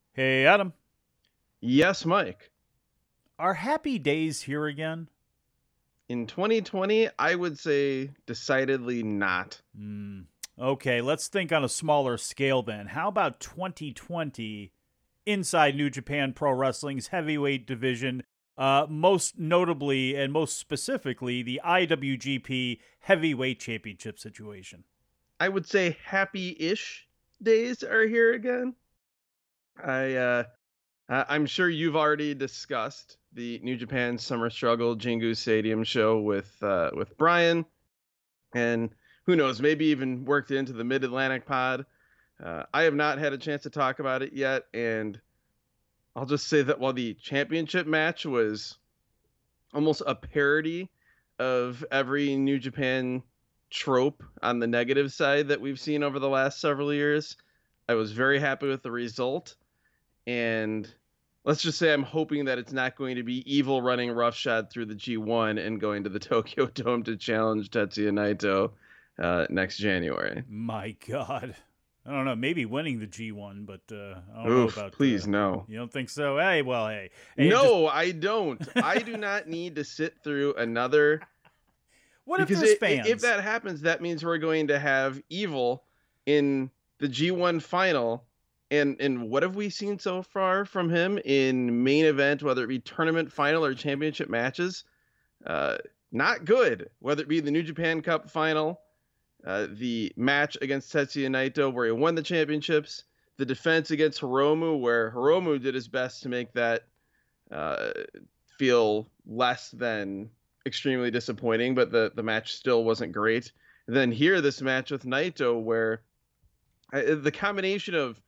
Hey, Adam. Yes, Mike. Are happy days here again? In 2020, I would say decidedly not. Hmm. Okay, let's think on a smaller scale then. How about 2020 inside New Japan Pro Wrestling's heavyweight division? Most notably and most specifically, the IWGP Heavyweight Championship situation. I would say happy-ish days are here again. I I'm sure you've already discussed the New Japan Summer Struggle Jingu Stadium show with Brian, and who knows, maybe even worked into the Mid Atlantic pod. I have not had a chance to talk about it yet, and I'll just say that while the championship match was almost a parody of every New Japan trope on the negative side that we've seen over the last several years. I was very happy with the result, and let's just say I'm hoping that it's not going to be Evil running roughshod through the G1 and going to the Tokyo Dome to challenge Tetsuya Naito next January. My God. I don't know, maybe winning the G1, but I don't know Oof, about. please no. You don't think so? Hey, well, hey, No, I don't. I do not need to sit through another. what if Because there's fans? if that happens, that means we're going to have Evil in the G1 final. And what have we seen so far from him in main event, whether it be tournament final or championship matches? Not good. Whether it be the New Japan Cup final, the match against Tetsuya Naito where he won the championships, the defense against Hiromu where Hiromu did his best to make that uh, feel less than extremely disappointing, but the match still wasn't great. And then here, this match with Naito, where the combination of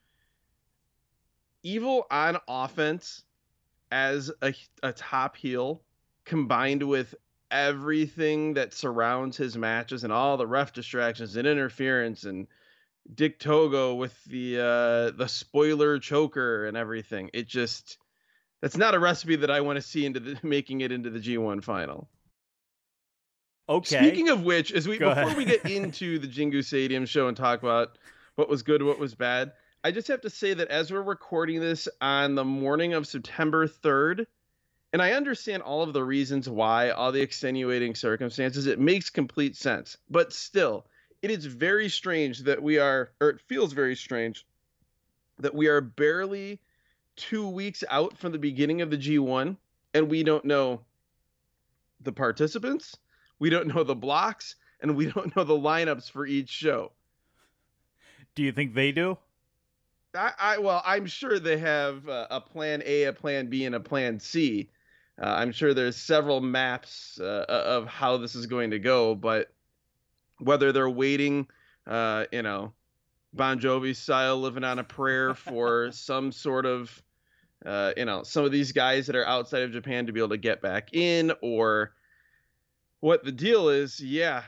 Evil on offense as a top heel combined with everything that surrounds his matches and all the ref distractions and interference and Dick Togo with the spoiler choker and everything. It just that's not a recipe that I want to see into making it into the G1 final. Okay. Speaking of which, Go before ahead. we get into the Jingu Stadium show and talk about what was good, what was bad, I just have to say that as we're recording this on the morning of September 3rd, and I understand all of the reasons why, all the extenuating circumstances, it makes complete sense. But still, it is very strange that it feels very strange that we are barely 2 weeks out from the beginning of the G1 and we don't know the participants, we don't know the blocks, and we don't know the lineups for each show. Do you think they do? Well, I'm sure they have a plan A, a plan B, and a plan C. I'm sure there's several maps of how this is going to go, but whether they're waiting, Bon Jovi style, living on a prayer for some sort of, some of these guys that are outside of Japan to be able to get back in, or what the deal is, yeah,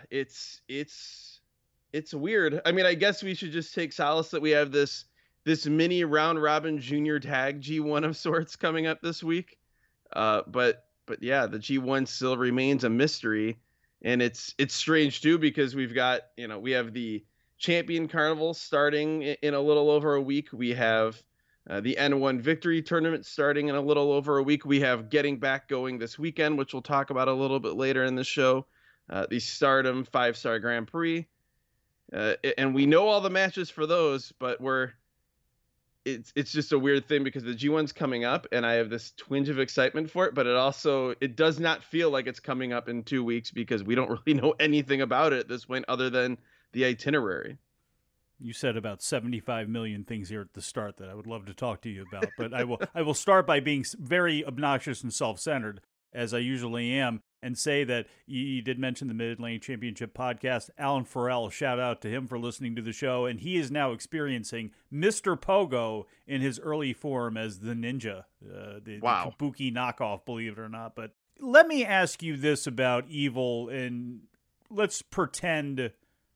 it's weird. I mean, I guess we should just take solace that we have this mini round robin junior tag G1 of sorts coming up this week. But yeah, the G1 still remains a mystery, and it's strange too because we have the Champion Carnival starting in a little over a week. We have the N1 Victory Tournament starting in a little over a week. We have Getting Back going this weekend, which we'll talk about a little bit later in the show. The Stardom 5-Star Grand Prix. And we know all the matches for those, but it's just a weird thing because the G1's coming up and I have this twinge of excitement for it, but it does not feel like it's coming up in 2 weeks because we don't really know anything about it at this point other than the itinerary. You said about 75 million things here at the start that I would love to talk to you about, but I will start by being very obnoxious and self-centered, as I usually am, and say that you did mention the Mid-Atlantic Championship podcast. Alan Farrell, shout out to him for listening to the show, and he is now experiencing Mr. Pogo in his early form as the ninja, the Kabuki knockoff, believe it or not. But let me ask you this about Evil, and let's pretend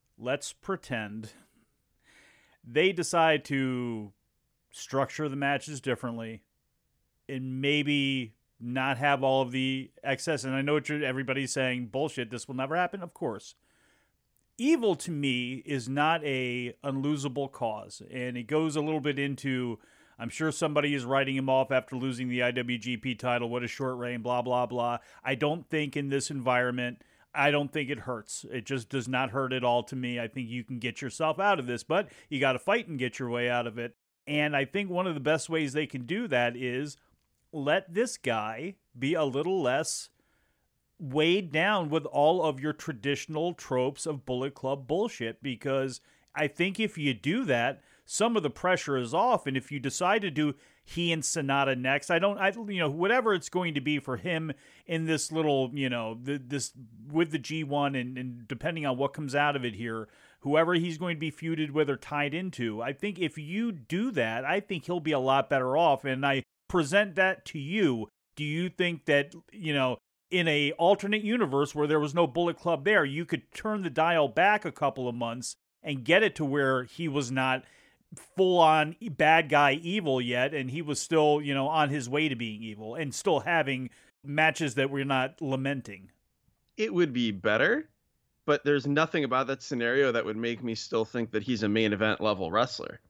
they decide to structure the matches differently and maybe not have all of the excess. And I know everybody's saying, bullshit, this will never happen. Of course. Evil to me is not a unlosable cause. And it goes a little bit into I'm sure somebody is writing him off after losing the IWGP title. What a short reign, blah, blah, blah. I don't think in this environment, I don't think it hurts. It just does not hurt at all to me. I think you can get yourself out of this, but you got to fight and get your way out of it. And I think one of the best ways they can do that is let this guy be a little less weighed down with all of your traditional tropes of Bullet Club bullshit, because I think if you do that, some of the pressure is off. And if you decide to do he and Sonata next, whatever it's going to be for him in this little, this with the G1 and depending on what comes out of it here, whoever he's going to be feuded with or tied into, I think if you do that, I think he'll be a lot better off. And I present that to you. Do you think that, in a alternate universe where there was no Bullet Club there, you could turn the dial back a couple of months and get it to where he was not full-on bad guy evil yet, and he was still, on his way to being evil and still having matches that we're not lamenting? It would be better, but there's nothing about that scenario that would make me still think that he's a main event level wrestler.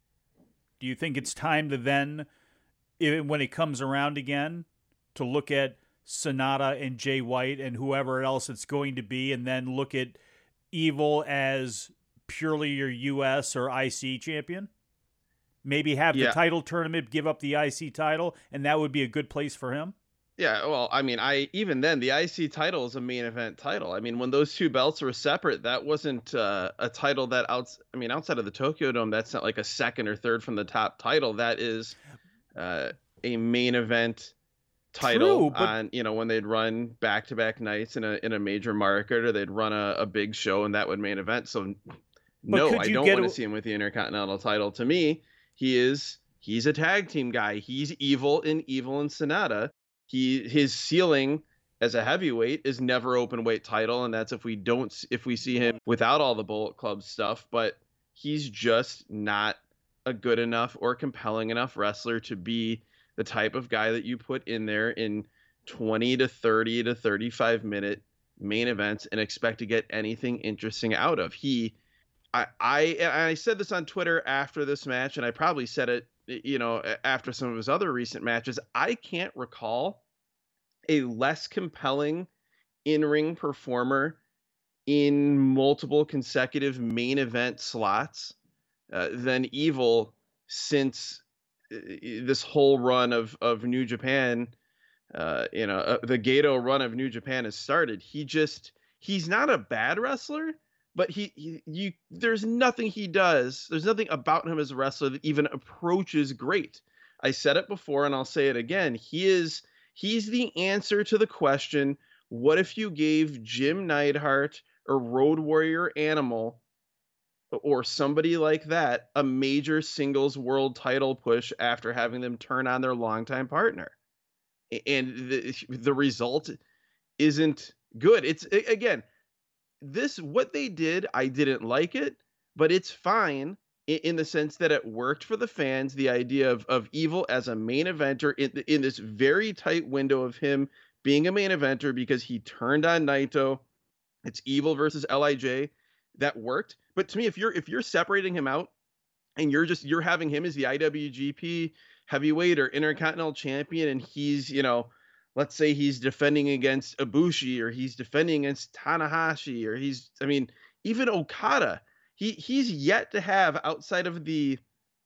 Do you think it's time to then, when it comes around again, to look at Sonata and Jay White and whoever else it's going to be, and then look at Evil as purely your U.S. or IC champion? Maybe have the title tournament, give up the IC title, and that would be a good place for him? Yeah, well, I mean, even then, the IC title is a main event title. I mean, when those two belts were separate, that wasn't a title that outside of the Tokyo Dome, that's not like a second or third from the top title. That is a main event title. True, but on when they'd run back-to-back nights in a major market, or they'd run a big show and that would main event. So no, I don't want to see him with the Intercontinental title. To me, he's a tag team guy. He's Evil in Sonata. His ceiling as a heavyweight is never open weight title, and that's if we see him without all the Bullet Club stuff. But he's just not a good enough or compelling enough wrestler to be the type of guy that you put in there in 20 to 30 to 35 minute main events and expect to get anything interesting out of. I said this on Twitter after this match, and I probably said it, after some of his other recent matches. I can't recall a less compelling in-ring performer in multiple consecutive main event slots than Evil since this whole run of New Japan, the Gedo run of New Japan has started. He's not a bad wrestler, but there's nothing he does. There's nothing about him as a wrestler that even approaches great. I said it before and I'll say it again. He's the answer to the question, what if you gave Jim Neidhart or Road Warrior Animal or somebody like that a major singles world title push after having them turn on their longtime partner? And the result isn't good. It's, again, what they did, I didn't like it, but it's fine in the sense that it worked for the fans. The idea of Evil as a main eventer in this very tight window of him being a main eventer because he turned on Naito. It's Evil versus LIJ. That worked. But to me, if you're separating him out and you're having him as the IWGP heavyweight or Intercontinental champion, and he's, let's say he's defending against Ibushi, or he's defending against Tanahashi, or even Okada, he's yet to have, outside of the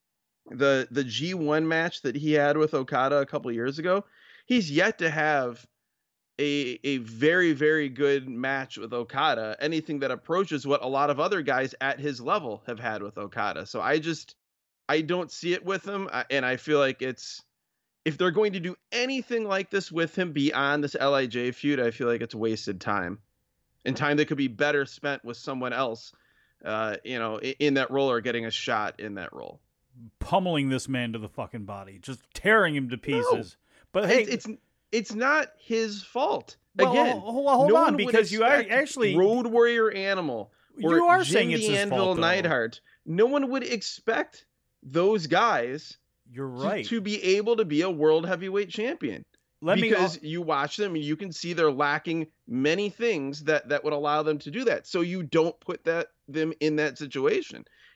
G1 match that he had with Okada a couple years ago, he's yet to have a very, very good match with Okada, anything that approaches what a lot of other guys at his level have had with Okada. So I don't see it with him, and I feel like if they're going to do anything like this with him beyond this LIJ feud, I feel like it's wasted time, and time that could be better spent with someone else, in that role or getting a shot in that role. Pummeling this man to the fucking body, just tearing him to pieces. No, but hey, it's not his fault. Well, again, hold on, because you are actually Road Warrior Animal. Or you are Jim saying it's his fault, Neidhart. No one would expect those guys. You're right. To be able to be a world heavyweight champion. Because you watch them and you can see they're lacking many things that would allow them to do that. So you don't put them in that situation.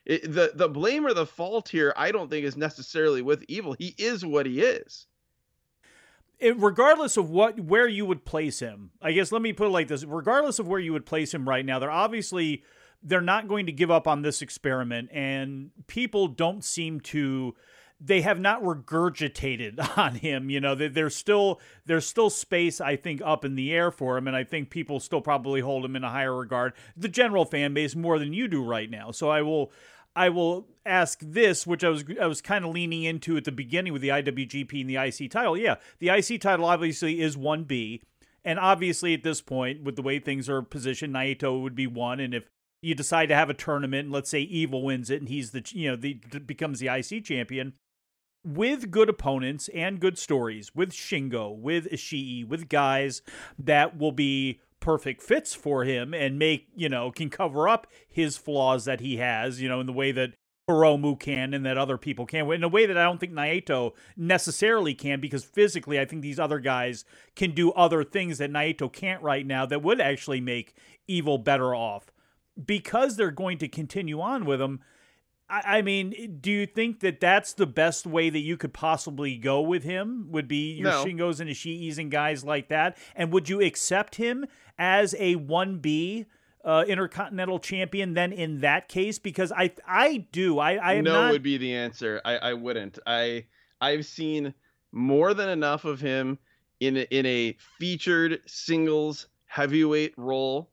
The blame or the fault here, I don't think is necessarily with Evil. He is what he is. Regardless of where you would place him, I guess let me put it like this: regardless of where you would place him right now, they're not going to give up on this experiment, and people don't seem to. They have not regurgitated on him. You know, there's still space, I think, up in the air for him, and I think people still probably hold him in a higher regard, the general fan base, more than you do right now. So I will ask this, which I was kind of leaning into at the beginning with the IWGP and the IC title. Yeah, the IC title obviously is 1B, and obviously at this point, with the way things are positioned, Naito would be 1, and if you decide to have a tournament, and let's say Evil wins it, and he's becomes the IC champion, with good opponents and good stories, with Shingo, with Ishii, with guys that will be perfect fits for him and can cover up his flaws that he has, in the way that Hiromu can and that other people can, in a way that I don't think Naito necessarily can, because physically I think these other guys can do other things that Naito can't right now that would actually make Evil better off. Because they're going to continue on with him, I mean, do you think that that's the best way that you could possibly go with him, would be your Shingos and Ishiis and guys like that? And would you accept him as a 1B Intercontinental Champion then in that case? Because I do. I am not... would be the answer. I wouldn't. I've seen more than enough of him in a featured singles heavyweight role,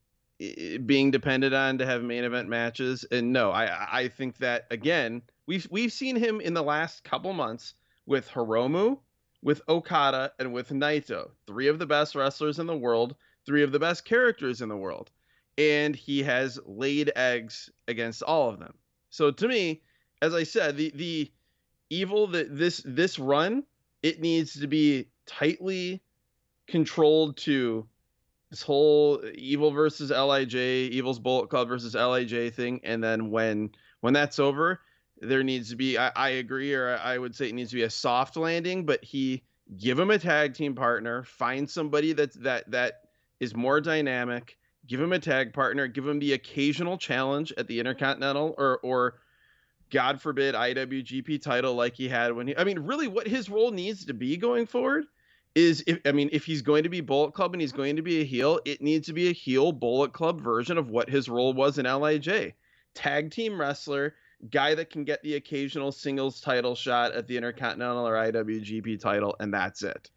being depended on to have main event matches. And no, I think that, again, we've seen him in the last couple months with Hiromu, with Okada, and with Naito, 3 of the best wrestlers in the world, 3 of the best characters in the world, and he has laid eggs against all of them. So to me, as I said, the Evil, this run, it needs to be tightly controlled to this whole Evil versus LIJ, Evil's Bullet Club versus LIJ thing. And then when that's over, there needs to be, I agree, or I would say it needs to be a soft landing, but give him a tag team partner, find somebody that is more dynamic, give him a tag partner, give him the occasional challenge at the Intercontinental or God forbid IWGP title like he had really what his role needs to be going forward is, if he's going to be Bullet Club and he's going to be a heel, it needs to be a heel Bullet Club version of what his role was in LIJ. Tag team wrestler, guy that can get the occasional singles title shot at the Intercontinental or IWGP title, and that's it.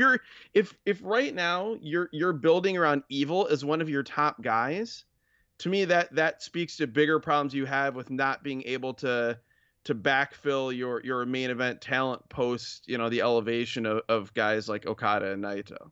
If right now you're building around Evil as one of your top guys, to me that speaks to bigger problems you have with not being able to backfill your main event talent post, the elevation of guys like Okada and Naito.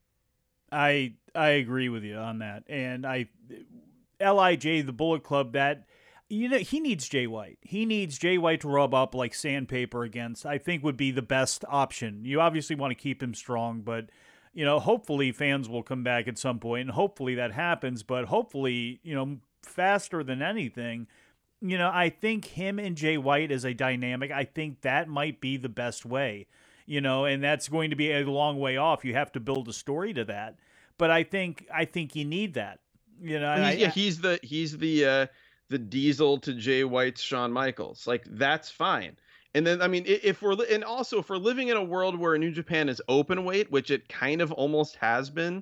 I agree with you on that. And LIJ, the Bullet Club, that, he needs Jay White. He needs Jay White to rub up like sandpaper against, I think would be the best option. You obviously want to keep him strong, but, hopefully fans will come back at some point, and hopefully that happens, but hopefully, faster than anything. I think him and Jay White as a dynamic, I think that might be the best way, and that's going to be a long way off. You have to build a story to that. But I think you need that. He's the Diesel to Jay White's Shawn Michaels. Like, that's fine. And then, if we're living in a world where New Japan is open weight, which it kind of almost has been,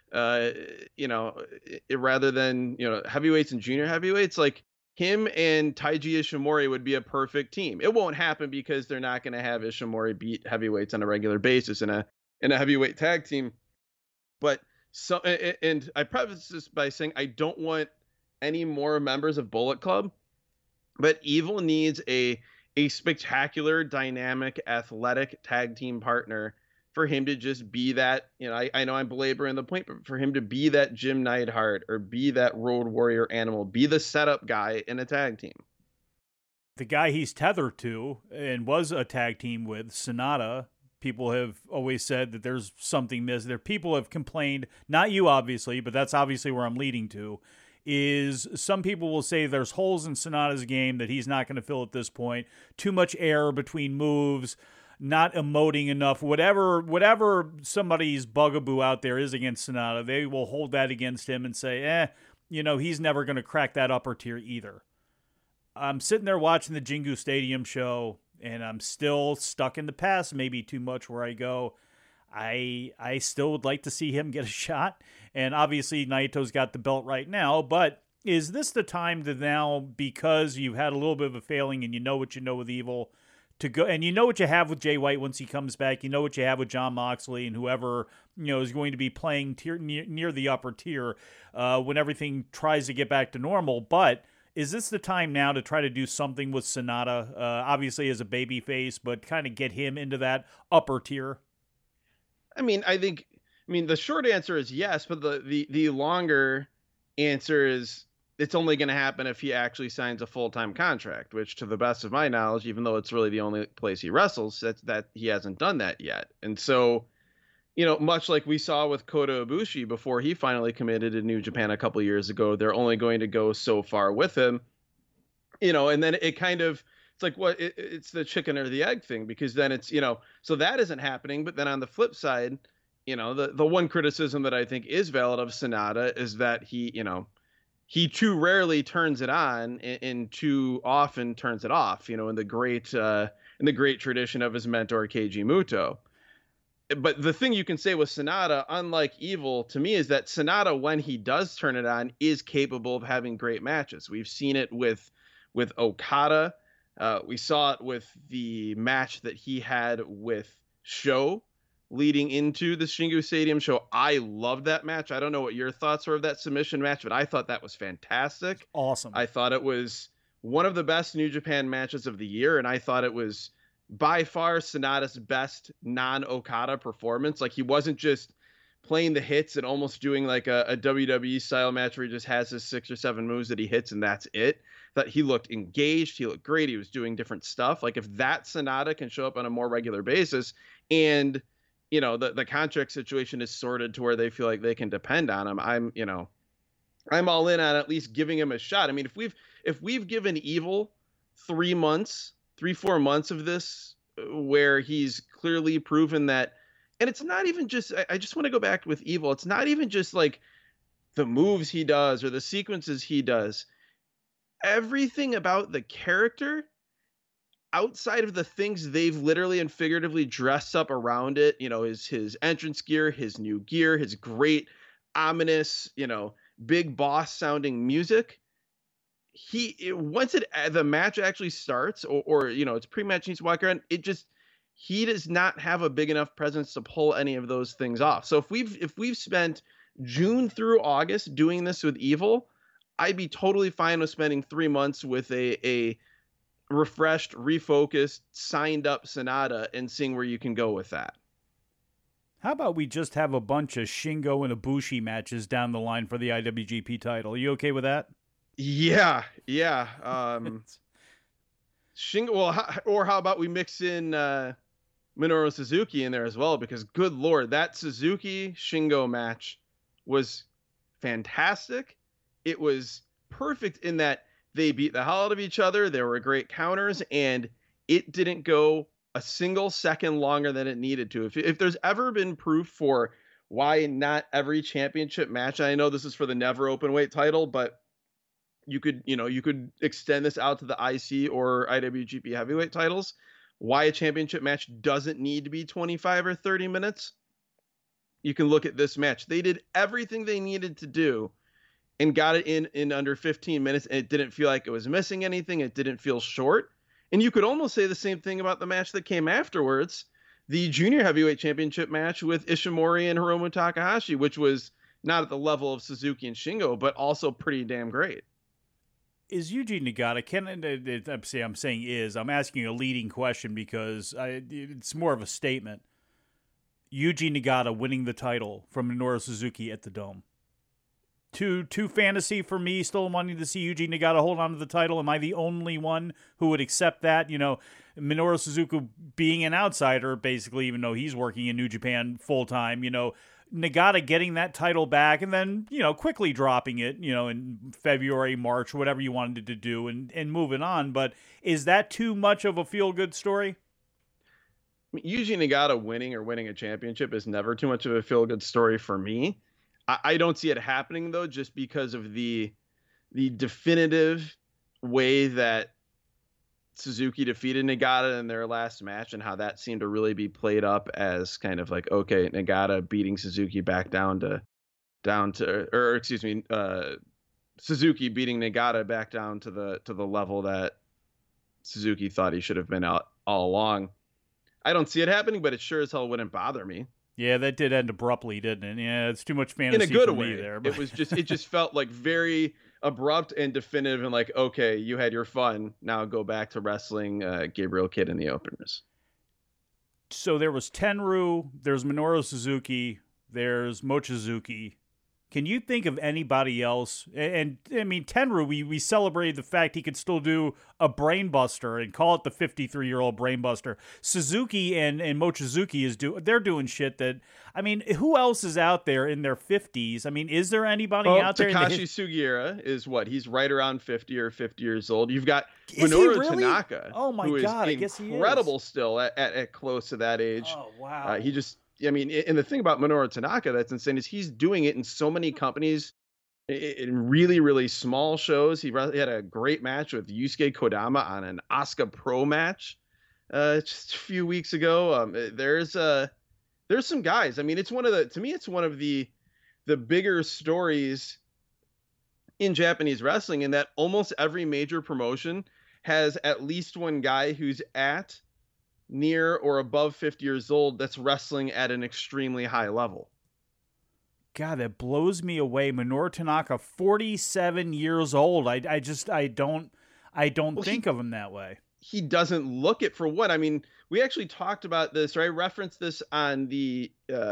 rather than, heavyweights and junior heavyweights, like, him and Taiji Ishimori would be a perfect team. It won't happen because they're not going to have Ishimori beat heavyweights on a regular basis in a heavyweight tag team. But and I preface this by saying I don't want any more members of Bullet Club, but Evil needs a spectacular, dynamic, athletic tag team partner for him to just be that, I know I'm belaboring the point, but for him to be that Jim Neidhart or be that Road Warrior Animal, be the setup guy in a tag team. The guy he's tethered to and was a tag team with, Sonata, people have always said that there's something missing there. People have complained, not you obviously, but that's obviously where I'm leading to, is some people will say there's holes in Sonata's game that he's not going to fill at this point. Too much error between moves, not emoting enough, whatever somebody's bugaboo out there is against Sonata, they will hold that against him and say, he's never going to crack that upper tier either. I'm sitting there watching the Jingu Stadium show, and I'm still stuck in the past, maybe too much, where I go, I still would like to see him get a shot. And obviously Naito's got the belt right now, but is this the time to now, because you've had a little bit of a failing and you know what you know with Evil, to go, and you know what you have with Jay White once he comes back, you know what you have with Jon Moxley and whoever, is going to be playing near the upper tier when everything tries to get back to normal. But is this the time now to try to do something with Sonata, obviously as a baby face, but kind of get him into that upper tier? I mean, the short answer is yes, but the longer answer is it's only going to happen if he actually signs a full-time contract, which to the best of my knowledge, even though it's really the only place he wrestles, that he hasn't done that yet. And so, much like we saw with Kota Ibushi before he finally committed to New Japan a couple years ago, they're only going to go so far with him, and then it kind of, it's like, it's the chicken or the egg thing, because then it's, so that isn't happening. But then on the flip side, the one criticism that I think is valid of Sonata is that he too rarely turns it on and too often turns it off, in the great tradition of his mentor Keiji Muto. But the thing you can say with Sonata, unlike Evil, to me, is that Sonata, when he does turn it on, is capable of having great matches. We've seen it with Okada. We saw it with the match that he had with Sho leading into the Shingu Stadium show. I loved that match. I don't know what your thoughts were of that submission match, but I thought that was fantastic. Awesome. I thought it was one of the best New Japan matches of the year, and I thought it was by far Sonata's best non-Okada performance. Like, he wasn't just playing the hits and almost doing like a WWE style match where he just has his 6 or 7 moves that he hits and that's it. That he looked engaged, he looked great, he was doing different stuff. Like, if that Sonata can show up on a more regular basis, and the contract situation is sorted to where they feel like they can depend on him, I'm all in on at least giving him a shot. I mean, if we've given Evil 4 months of this where he's clearly proven that, and it's not even just, I just want to go back with Evil. It's not even just like the moves he does or the sequences he does. Everything about the character, outside of the things they've literally and figuratively dressed up around it, his entrance gear, his new gear, his great ominous, big boss sounding music. Once the match actually starts, or it's pre-match, he's walking around, he does not have a big enough presence to pull any of those things off. So if we've spent June through August doing this with Evil, I'd be totally fine with spending 3 months with a refreshed, refocused, signed up Sonata and seeing where you can go with that. How about we just have a bunch of Shingo and Ibushi matches down the line for the IWGP title? Are you okay with that? Yeah. Shingo, well, or how about we mix in Minoru Suzuki in there as well? Because good Lord, that Suzuki Shingo match was fantastic. It was perfect in that they beat the hell out of each other. There were great counters, and it didn't go a single second longer than it needed to. If there's ever been proof for why not every championship match, I know this is for the never openweight title, but you could extend this out to the IC or IWGP heavyweight titles, why a championship match doesn't need to be 25 or 30 minutes. You can look at this match. They did everything they needed to do and got it in under 15 minutes, and it didn't feel like it was missing anything. It didn't feel short. And you could almost say the same thing about the match that came afterwards, the junior heavyweight championship match with Ishimori and Hiromu Takahashi, which was not at the level of Suzuki and Shingo, but also pretty damn great. Is Yuji Nagata, I'm asking a leading question because it's more of a statement. Yuji Nagata winning the title from Minoru Suzuki at the Dome. Too fantasy for me, still wanting to see Yuji Nagata hold on to the title. Am I the only one who would accept that? Minoru Suzuki being an outsider, basically, even though he's working in New Japan full time, Nagata getting that title back and then, quickly dropping it, in February, March, whatever you wanted to do and moving on. But is that too much of a feel-good story? Yuji Nagata winning a championship is never too much of a feel-good story for me. I don't see it happening, though, just because of the definitive way that Suzuki defeated Nagata in their last match, and how that seemed to really be played up as kind of like, okay, Nagata beating Suzuki back down to, or excuse me, Suzuki beating Nagata back down to the level that Suzuki thought he should have been out all along. I don't see it happening, but it sure as hell wouldn't bother me. Yeah, that did end abruptly, didn't it? Yeah, it's too much fantasy in a good for way me there. But... it just felt like very abrupt and definitive, and like, okay, you had your fun. Now go back to wrestling Gabriel Kidd in the openers. So there was Tenryu, there's Minoru Suzuki, there's Mochizuki. Can you think of anybody else? And I mean, Tenryu, we celebrated the fact he could still do a brainbuster and call it the 53-year-old brainbuster. Suzuki and Mochizuki they're doing shit that, I mean, who else is out there in their 50s? I mean, is there anybody out there? Takashi Sugiura is what? He's right around 50 or 50 years old. You've got is Minoru really? Tanaka. Oh my God, I guess he is. Incredible still at close to that age. Oh, wow. I mean, and the thing about Minoru Tanaka that's insane is he's doing it in so many companies in really, really small shows. He had a great match with Yusuke Kodama on an Asuka Pro match just a few weeks ago. There's some guys. I mean, it's one of the bigger stories in Japanese wrestling, in that almost every major promotion has at least one guy who's at near or above 50 years old that's wrestling at an extremely high level. God, that blows me away. Minoru Tanaka, 47 years old. I don't think of him that way. He doesn't look it, for what? I mean, we actually talked about this, or I referenced this on the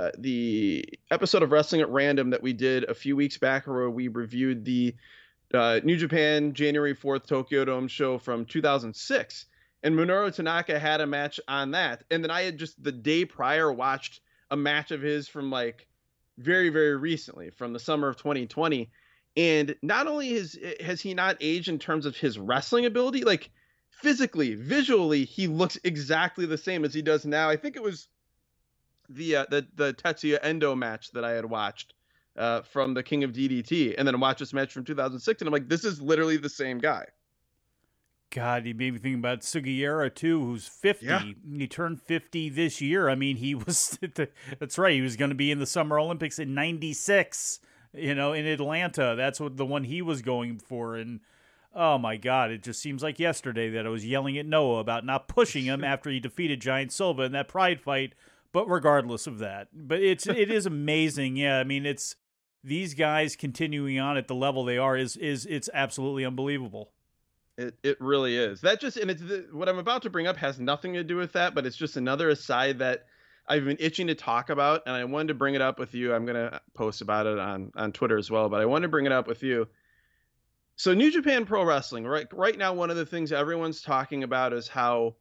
episode of Wrestling at Random that we did a few weeks back, where we reviewed the New Japan January 4th Tokyo Dome show from 2006. And Minoru Tanaka had a match on that. And then I had just the day prior watched a match of his from like very, very recently, from the summer of 2020. And not only has he not aged in terms of his wrestling ability, like physically, visually, he looks exactly the same as he does now. I think it was the Tetsuya Endo match that I had watched from the King of DDT, and then watched this match from 2006. And I'm like, this is literally the same guy. God, you made me think about Sugiura, too, who's 50. Yeah. He turned 50 this year. I mean, he was, that's right, he was going to be in the Summer Olympics in 96, in Atlanta. That's what the one he was going for. And, oh, my God, it just seems like yesterday that I was yelling at Noah about not pushing him after he defeated Giant Silva in that Pride fight. But regardless of that, but it is amazing. Yeah, I mean, it's these guys continuing on at the level they are it's absolutely unbelievable. It really is. That just, and it's what I'm about to bring up has nothing to do with that, but it's just another aside that I've been itching to talk about, and I wanted to bring it up with you. I'm gonna post about it on Twitter as well, but I wanted to bring it up with you. So New Japan Pro Wrestling, right now, one of the things everyone's talking about is how,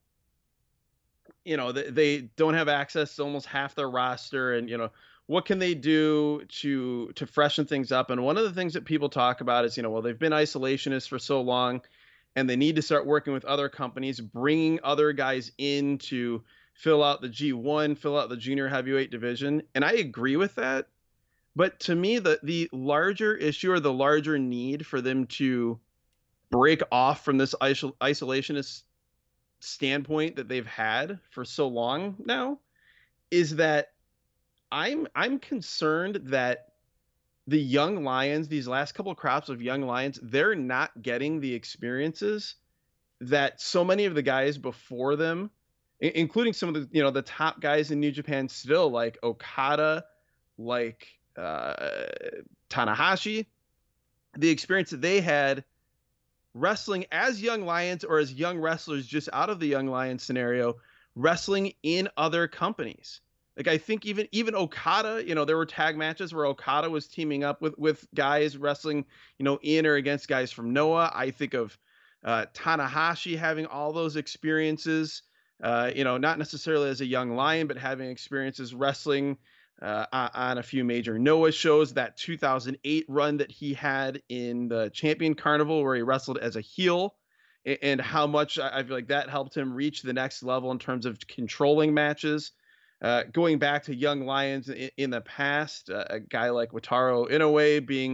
they don't have access to almost half their roster, and what can they do to freshen things up? And one of the things that people talk about is, well, they've been isolationists for so long, and they need to start working with other companies, bringing other guys in to fill out the G1, fill out the junior heavyweight division. And I agree with that. But to me, the larger issue, or the larger need for them to break off from this isolationist standpoint that they've had for so long now, is that I'm concerned that the young Lions, these last couple of crops of young Lions, they're not getting the experiences that so many of the guys before them, including some of the, the top guys in New Japan still, like Okada, like Tanahashi, the experience that they had wrestling as young Lions, or as young wrestlers just out of the young Lions scenario, wrestling in other companies. Like, I think even Okada, there were tag matches where Okada was teaming up with guys wrestling, in or against guys from Noah. I think of Tanahashi having all those experiences, not necessarily as a young Lion, but having experiences wrestling on a few major Noah shows. That 2008 run that he had in the Champion Carnival, where he wrestled as a heel, and how much I feel like that helped him reach the next level in terms of controlling matches. Going back to young Lions in the past, a guy like Wataru Inoue being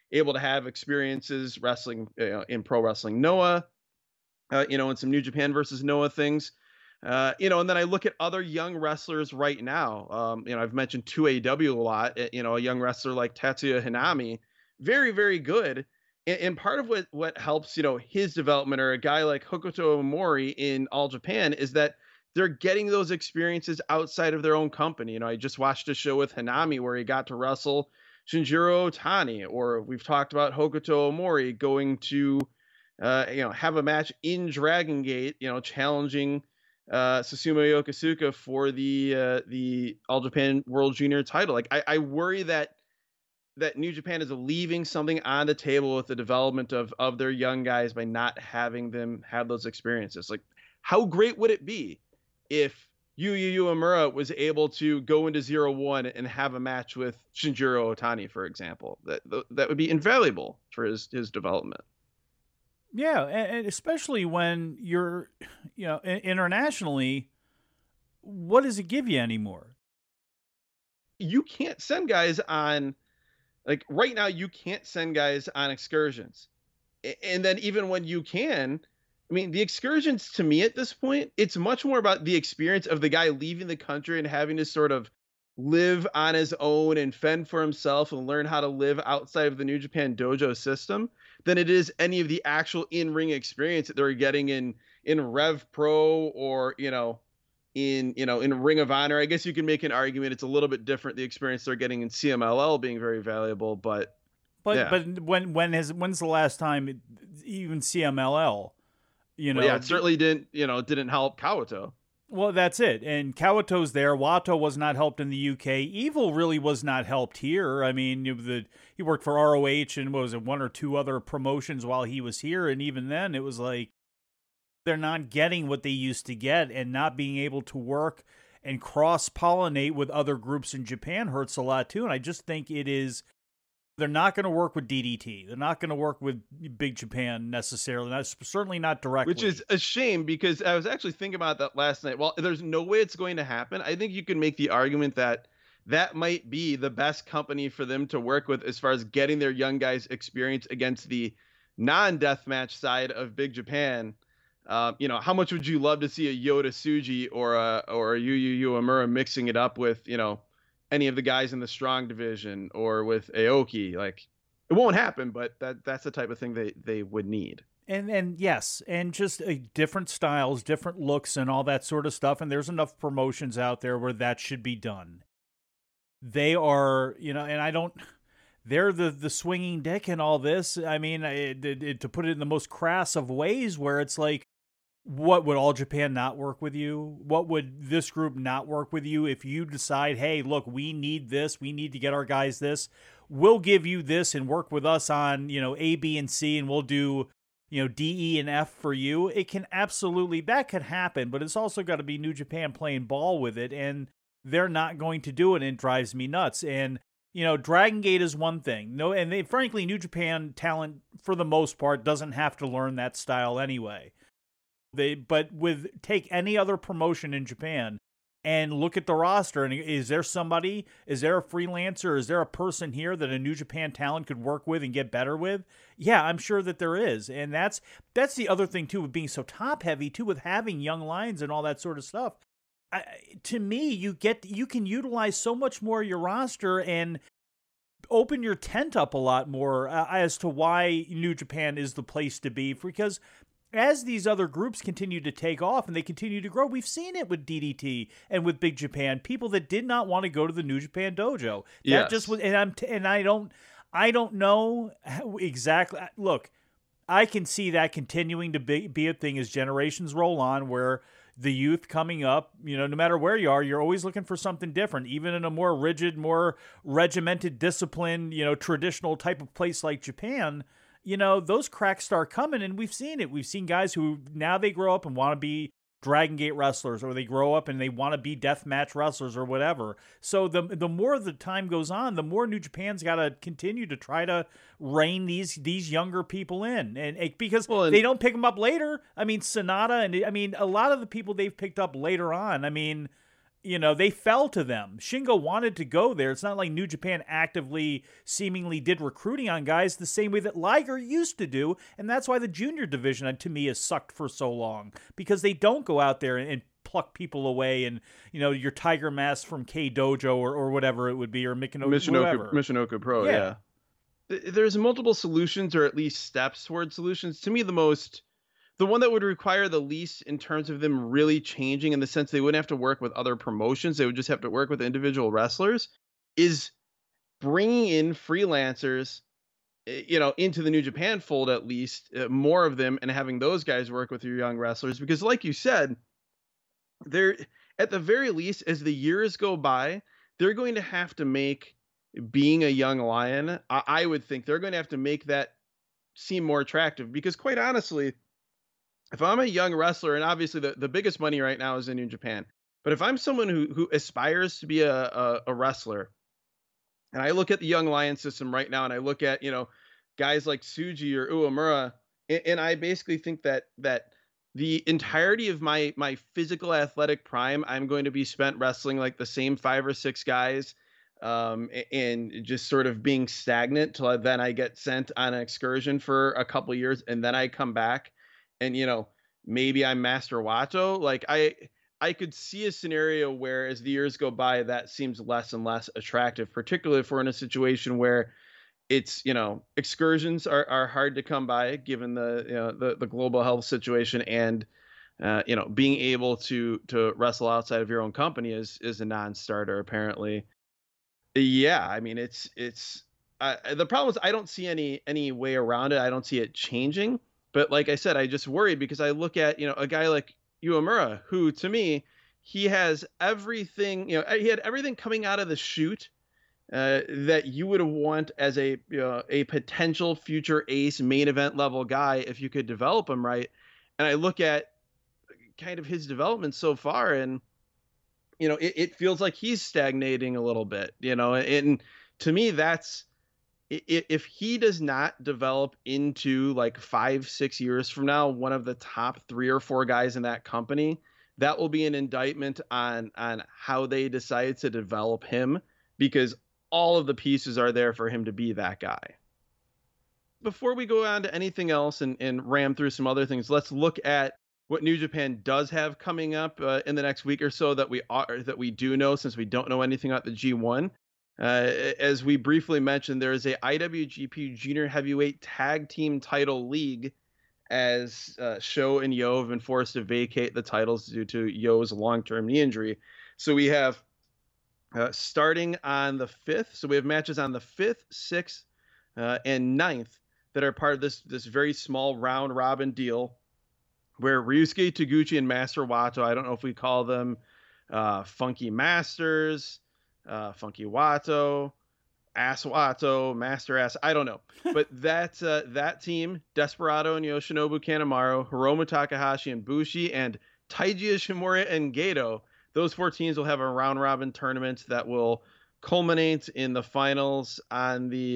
able to have experiences wrestling in Pro Wrestling Noah, and some New Japan versus Noah things. And then I look at other young wrestlers right now. I've mentioned 2AW a lot. A young wrestler like Tetsuya Hinami, very, very good. And part of what helps, his development, or a guy like Hokuto Omori in All Japan, is that they're getting those experiences outside of their own company. I just watched a show with Hanami where he got to wrestle Shinjiro Otani, or we've talked about Hokuto Omori going to, have a match in Dragon Gate, challenging Susumu Yokosuka for the All Japan World Junior title. Like I worry that New Japan is leaving something on the table with the development of their young guys by not having them have those experiences. Like, how great would it be if Yuya Uemura was able to go into 0-1 and have a match with Shinjiro Otani, for example? That would be invaluable for his development. Yeah, and especially when you're, internationally, what does it give you anymore? You can't send guys on, like right now, you can't send guys on excursions. And then even when you can, I mean, the excursions to me at this point, it's much more about the experience of the guy leaving the country and having to sort of live on his own and fend for himself and learn how to live outside of the New Japan dojo system than it is any of the actual in-ring experience that they're getting in Rev Pro or, in Ring of Honor. I guess you can make an argument it's a little bit different, the experience they're getting in CMLL being very valuable, but yeah. When's the last time even CMLL, it certainly didn't help Kawato. Well, that's it. And Kawato's there. Wato was not helped in the UK. Evil really was not helped here. I mean, he worked for ROH and what was it, one or two other promotions while he was here. And even then, it was like they're not getting what they used to get, and not being able to work and cross-pollinate with other groups in Japan hurts a lot too. And I just think they're not going to work with DDT. They're not going to work with Big Japan necessarily. Certainly not directly. Which is a shame, because I was actually thinking about that last night. Well, there's no way it's going to happen. I think you can make the argument that might be the best company for them to work with as far as getting their young guys experience against the non-deathmatch side of Big Japan. How much would you love to see a Yota Tsuji or a Yuya Uemura mixing it up with, any of the guys in the strong division or with Aoki? Like, it won't happen, but that's the type of thing they would need. And yes, and just different styles, different looks, and all that sort of stuff. And there's enough promotions out there where that should be done. They are, they're the swinging dick in all this. I mean, to put it in the most crass of ways, where it's like, what would All Japan not work with you? What would this group not work with you if you decide, hey, look, we need this. We need to get our guys this. We'll give you this and work with us on, A, B, and C, and we'll do, D, E, and F for you. It can absolutely, that could happen, but it's also got to be New Japan playing ball with it, and they're not going to do it, and it drives me nuts. And, Dragon Gate is one thing. No, and frankly, New Japan talent, for the most part, doesn't have to learn that style anyway. Take any other promotion in Japan and look at the roster, and is there a freelancer, is there a person here that a New Japan talent could work with and get better with? Yeah, I'm sure that there is. And that's the other thing too, with being so top heavy too, with having young lions and all that sort of stuff. To me, you can utilize so much more of your roster and open your tent up a lot more as to why New Japan is the place to be, because as these other groups continue to take off and they continue to grow, we've seen it with DDT and with Big Japan, people that did not want to go to the New Japan dojo. Yes. That just was, and I don't know exactly. Look, I can see that continuing to be a thing as generations roll on, where the youth coming up, no matter where you are, you're always looking for something different, even in a more rigid, more regimented, disciplined, traditional type of place like Japan. Those cracks start coming, and we've seen it. We've seen guys who now they grow up and want to be Dragon Gate wrestlers, or they grow up and they want to be deathmatch wrestlers or whatever. So the more the time goes on, the more New Japan's got to continue to try to rein these younger people in, because they don't pick them up later. I mean, Sonata, and a lot of the people they've picked up later on. I mean, they fell to them. Shingo wanted to go there. It's not like New Japan actively, seemingly did recruiting on guys the same way that Liger used to do, and that's why the junior division, to me, has sucked for so long, because they don't go out there and pluck people away and, your Tiger Mask from K Dojo or whatever it would be, or Michinoku Pro, yeah. There's multiple solutions, or at least steps towards solutions. To me, the one that would require the least in terms of them really changing, in the sense they wouldn't have to work with other promotions, they would just have to work with individual wrestlers, is bringing in freelancers, into the New Japan fold, at least more of them, and having those guys work with your young wrestlers. Because like you said, they're, at the very least, as the years go by, they're going to have to make being a young lion, I would think they're going to have to make that seem more attractive. Because quite honestly, if I'm a young wrestler, and obviously the biggest money right now is in New Japan, but if I'm someone who aspires to be a wrestler, and I look at the young lion system right now, and I look at, guys like Tsuji or Uemura, and I basically think that the entirety of my physical athletic prime, I'm going to be spent wrestling like the same 5 or 6 guys, and just sort of being stagnant till then I get sent on an excursion for a couple years, and then I come back and, maybe I'm Master Wato. Like I could see a scenario where, as the years go by, that seems less and less attractive, particularly if we're in a situation where it's, excursions are hard to come by, given the global health situation, and being able to wrestle outside of your own company is a non-starter, apparently. Yeah, I mean, it's the problem is I don't see any way around it. I don't see it changing. But like I said, I just worry because I look at, a guy like Uemura, who, to me, he has everything, he had everything coming out of the chute that you would want as a potential future ace main event level guy if you could develop him right. And I look at kind of his development so far, and it feels like he's stagnating a little bit, and to me, that's, if he does not develop into, like, 5-6 years from now, one of the top 3 or 4 guys in that company, that will be an indictment on how they decide to develop him, because all of the pieces are there for him to be that guy. Before we go on to anything else and ram through some other things, let's look at what New Japan does have coming up in the next week or so that we do know, since we don't know anything about the G1. As we briefly mentioned, there is a IWGP Junior Heavyweight Tag Team Title League, as Sho and Yo have been forced to vacate the titles due to Yo's long-term knee injury. So we have starting on the 5th. So we have matches on the 5th, 6th, and 9th that are part of this very small round robin deal, where Ryusuke Taguchi and Master Wato, I don't know if we call them Funky Masters, Funky Wato, Ass Wato, Master Ass, I don't know. But that team, Desperado and Yoshinobu Kanemaru, Hiromu Takahashi and Bushi, and Taiji Ishimura and Gedo, those 4 teams will have a round robin tournament that will culminate in the finals on the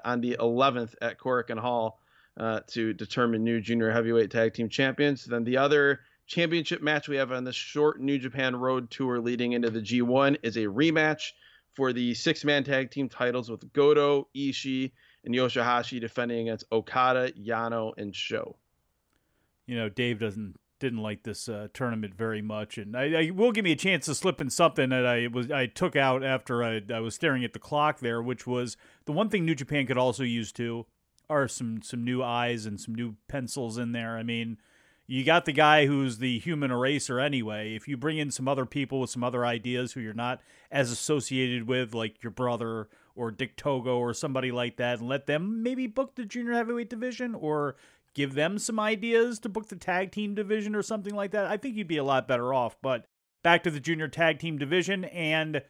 11th at Korakuen Hall to determine new junior heavyweight tag team champions. Then the other championship match we have on the short New Japan Road Tour leading into the G1 is a rematch for the 6-man tag team titles, with Goto, Ishii, and Yoshihashi defending against Okada, Yano, and Sho. Dave didn't like this tournament very much, and I will give me a chance to slip in something that I took out after I was staring at the clock there, which was the one thing New Japan could also use too are some new eyes and some new pencils in there. I mean, you got the guy who's the human eraser anyway. If you bring in some other people with some other ideas who you're not as associated with, like your brother or Dick Togo or somebody like that, and let them maybe book the junior heavyweight division, or give them some ideas to book the tag team division or something like that, I think you'd be a lot better off. But back to the junior tag team division, and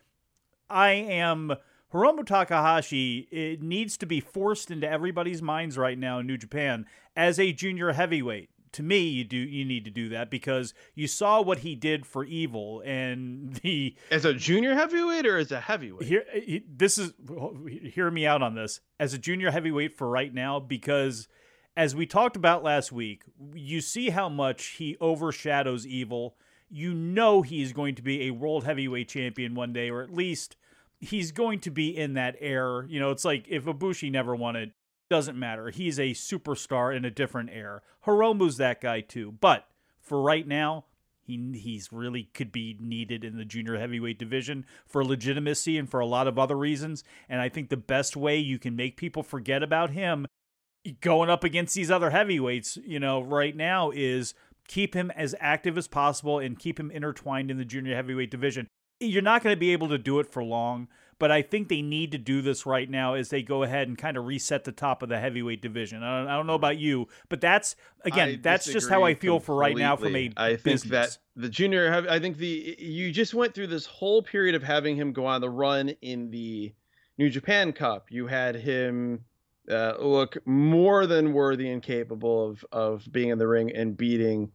Hiromu Takahashi, it needs to be forced into everybody's minds right now in New Japan as a junior heavyweight. To me, you need to do that, because you saw what he did for Evil, and as a junior heavyweight or as a heavyweight. Hear me out on this. As a junior heavyweight for right now, because as we talked about last week, you see how much he overshadows Evil. you know he's going to be a world heavyweight champion one day, or at least he's going to be in that air. You know, it's like if Ibushi never won it, doesn't matter. He's a superstar in a different air. Hiromu's that guy too. But for right now, he's really could be needed in the junior heavyweight division for legitimacy and for a lot of other reasons. And I think the best way you can make people forget about him going up against these other heavyweights, you know, right now is keep him as active as possible and keep him intertwined in the junior heavyweight division. You're not going to be able to do it for long, but I think they need to do this right now as they go ahead and kind of reset the top of the heavyweight division. I don't know about you, but that's just how I feel for right now from a I think business. that the junior, I think you just went through this whole period of having him go on the run in the New Japan Cup. You had him look more than worthy and capable of being in the ring and beating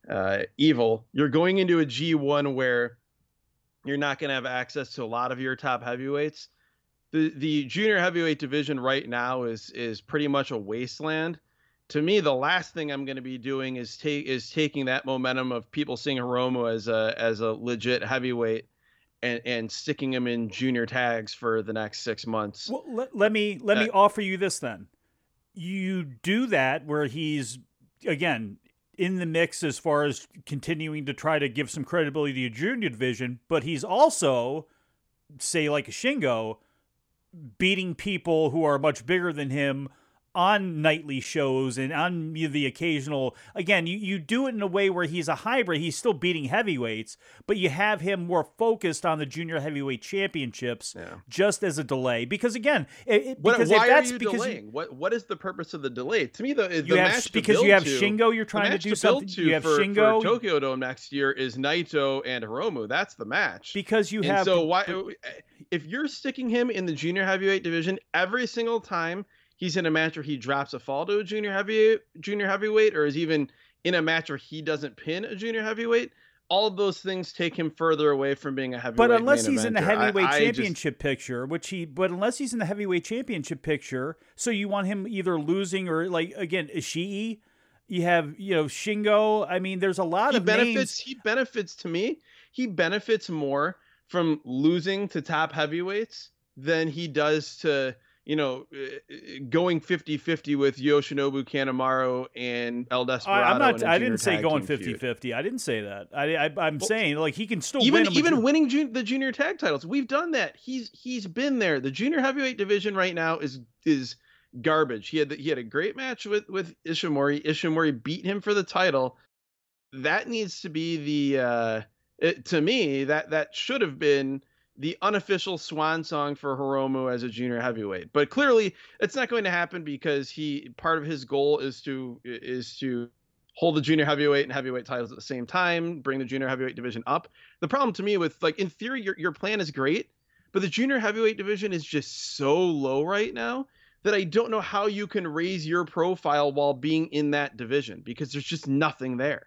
Evil. You're going into a G1 where you're not going to have access to a lot of your top heavyweights. The junior heavyweight division right now is pretty much a wasteland. To me, the last thing I'm going to be doing is taking that momentum of people seeing Hiromu as a legit heavyweight and sticking him in junior tags for the next 6 months. Well, let me offer you this then. You do that where he's, again, in the mix as far as continuing to try to give some credibility to the junior division, but he's also, say like a Shingo, beating people who are much bigger than him on nightly shows and on the occasional, again, you do it in a way where he's a hybrid. He's still beating heavyweights, but you have him more focused on the junior heavyweight championships just as a delay. Because again, why are you delaying? What is the purpose of the delay? To me, you have Shingo. You're trying to do something. You have Shingo for Tokyo Dome next year is Naito and Hiromu. That's the match. Because you have. So why, if you're sticking him in the junior heavyweight division every single time he's in a match where he drops a fall to a junior heavyweight, or is even in a match where he doesn't pin a junior heavyweight, all of those things take him further away from being a heavyweight. But unless he's in the heavyweight championship picture, unless he's in the heavyweight championship picture, so you want him either losing or, like, again, Ishii, you have, Shingo. I mean, there's a lot of names. He benefits, to me, he benefits more from losing to top heavyweights than he does to, going 50-50 with Yoshinobu Kanemaru and El Desperado. I didn't say going 50-50. I didn't say that. I'm saying, like, he can still win winning the junior tag titles. We've done that. He's been there. The junior heavyweight division right now is garbage. He had a great match with Ishimori. Ishimori beat him for the title. That needs to be to me that should have been the unofficial swan song for Hiromu as a junior heavyweight. But clearly it's not going to happen because part of his goal is to hold the junior heavyweight and heavyweight titles at the same time, bring the junior heavyweight division up. The problem to me with, like, in theory, your plan is great, but the junior heavyweight division is just so low right now that I don't know how you can raise your profile while being in that division, because there's just nothing there.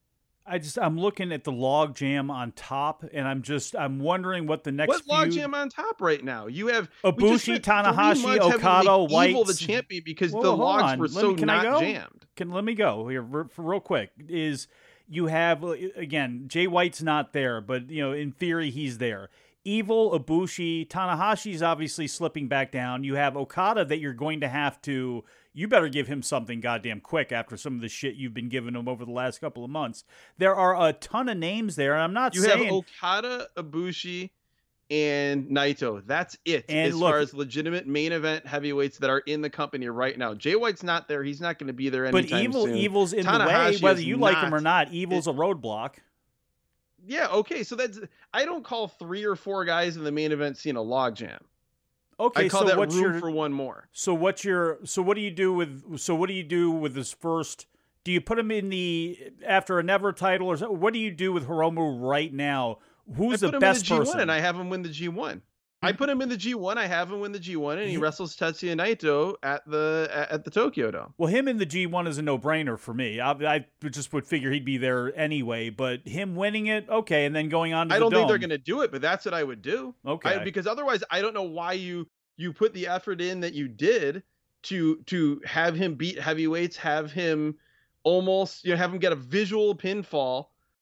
I'm looking at the log jam on top, and I'm wondering what the next. What log jam on top right now? You have Ibushi, Tanahashi, Okada, White, Evil the champion, because the logs were so not jammed. Let me go here real quick. You have, again, Jay White's not there, but in theory he's there. Evil, Ibushi, Tanahashi's obviously slipping back down. You have Okada that you're going to have to. You better give him something goddamn quick after some of the shit you've been giving him over the last couple of months. There are a ton of names there, and I'm not saying... You have Okada, Ibushi, and Naito. That's it, as far as legitimate main event heavyweights that are in the company right now. Jay White's not there. He's not going to be there anytime soon. But Evil's in the way, whether you like him or not. Evil's a roadblock. Yeah, okay, so I don't call 3 or 4 guys in the main event scene a logjam. Okay, I call that room for one more. So what do you do with this first? Do you put him in after a never title, or what do you do with Hiromu right now? Who's the best person? I put him in the G1 and I have him win the G1. I put him in the G1. I have him win the G1, and he wrestles Tetsuya Naito at the Tokyo Dome. Well, him in the G1 is a no-brainer for me. I just would figure he'd be there anyway. But him winning it, okay, and then going on to the Dome. I don't think they're going to do it, but that's what I would do. Okay, because otherwise, I don't know why you put the effort in that you did to have him beat heavyweights, have him almost have him get a visual pinfall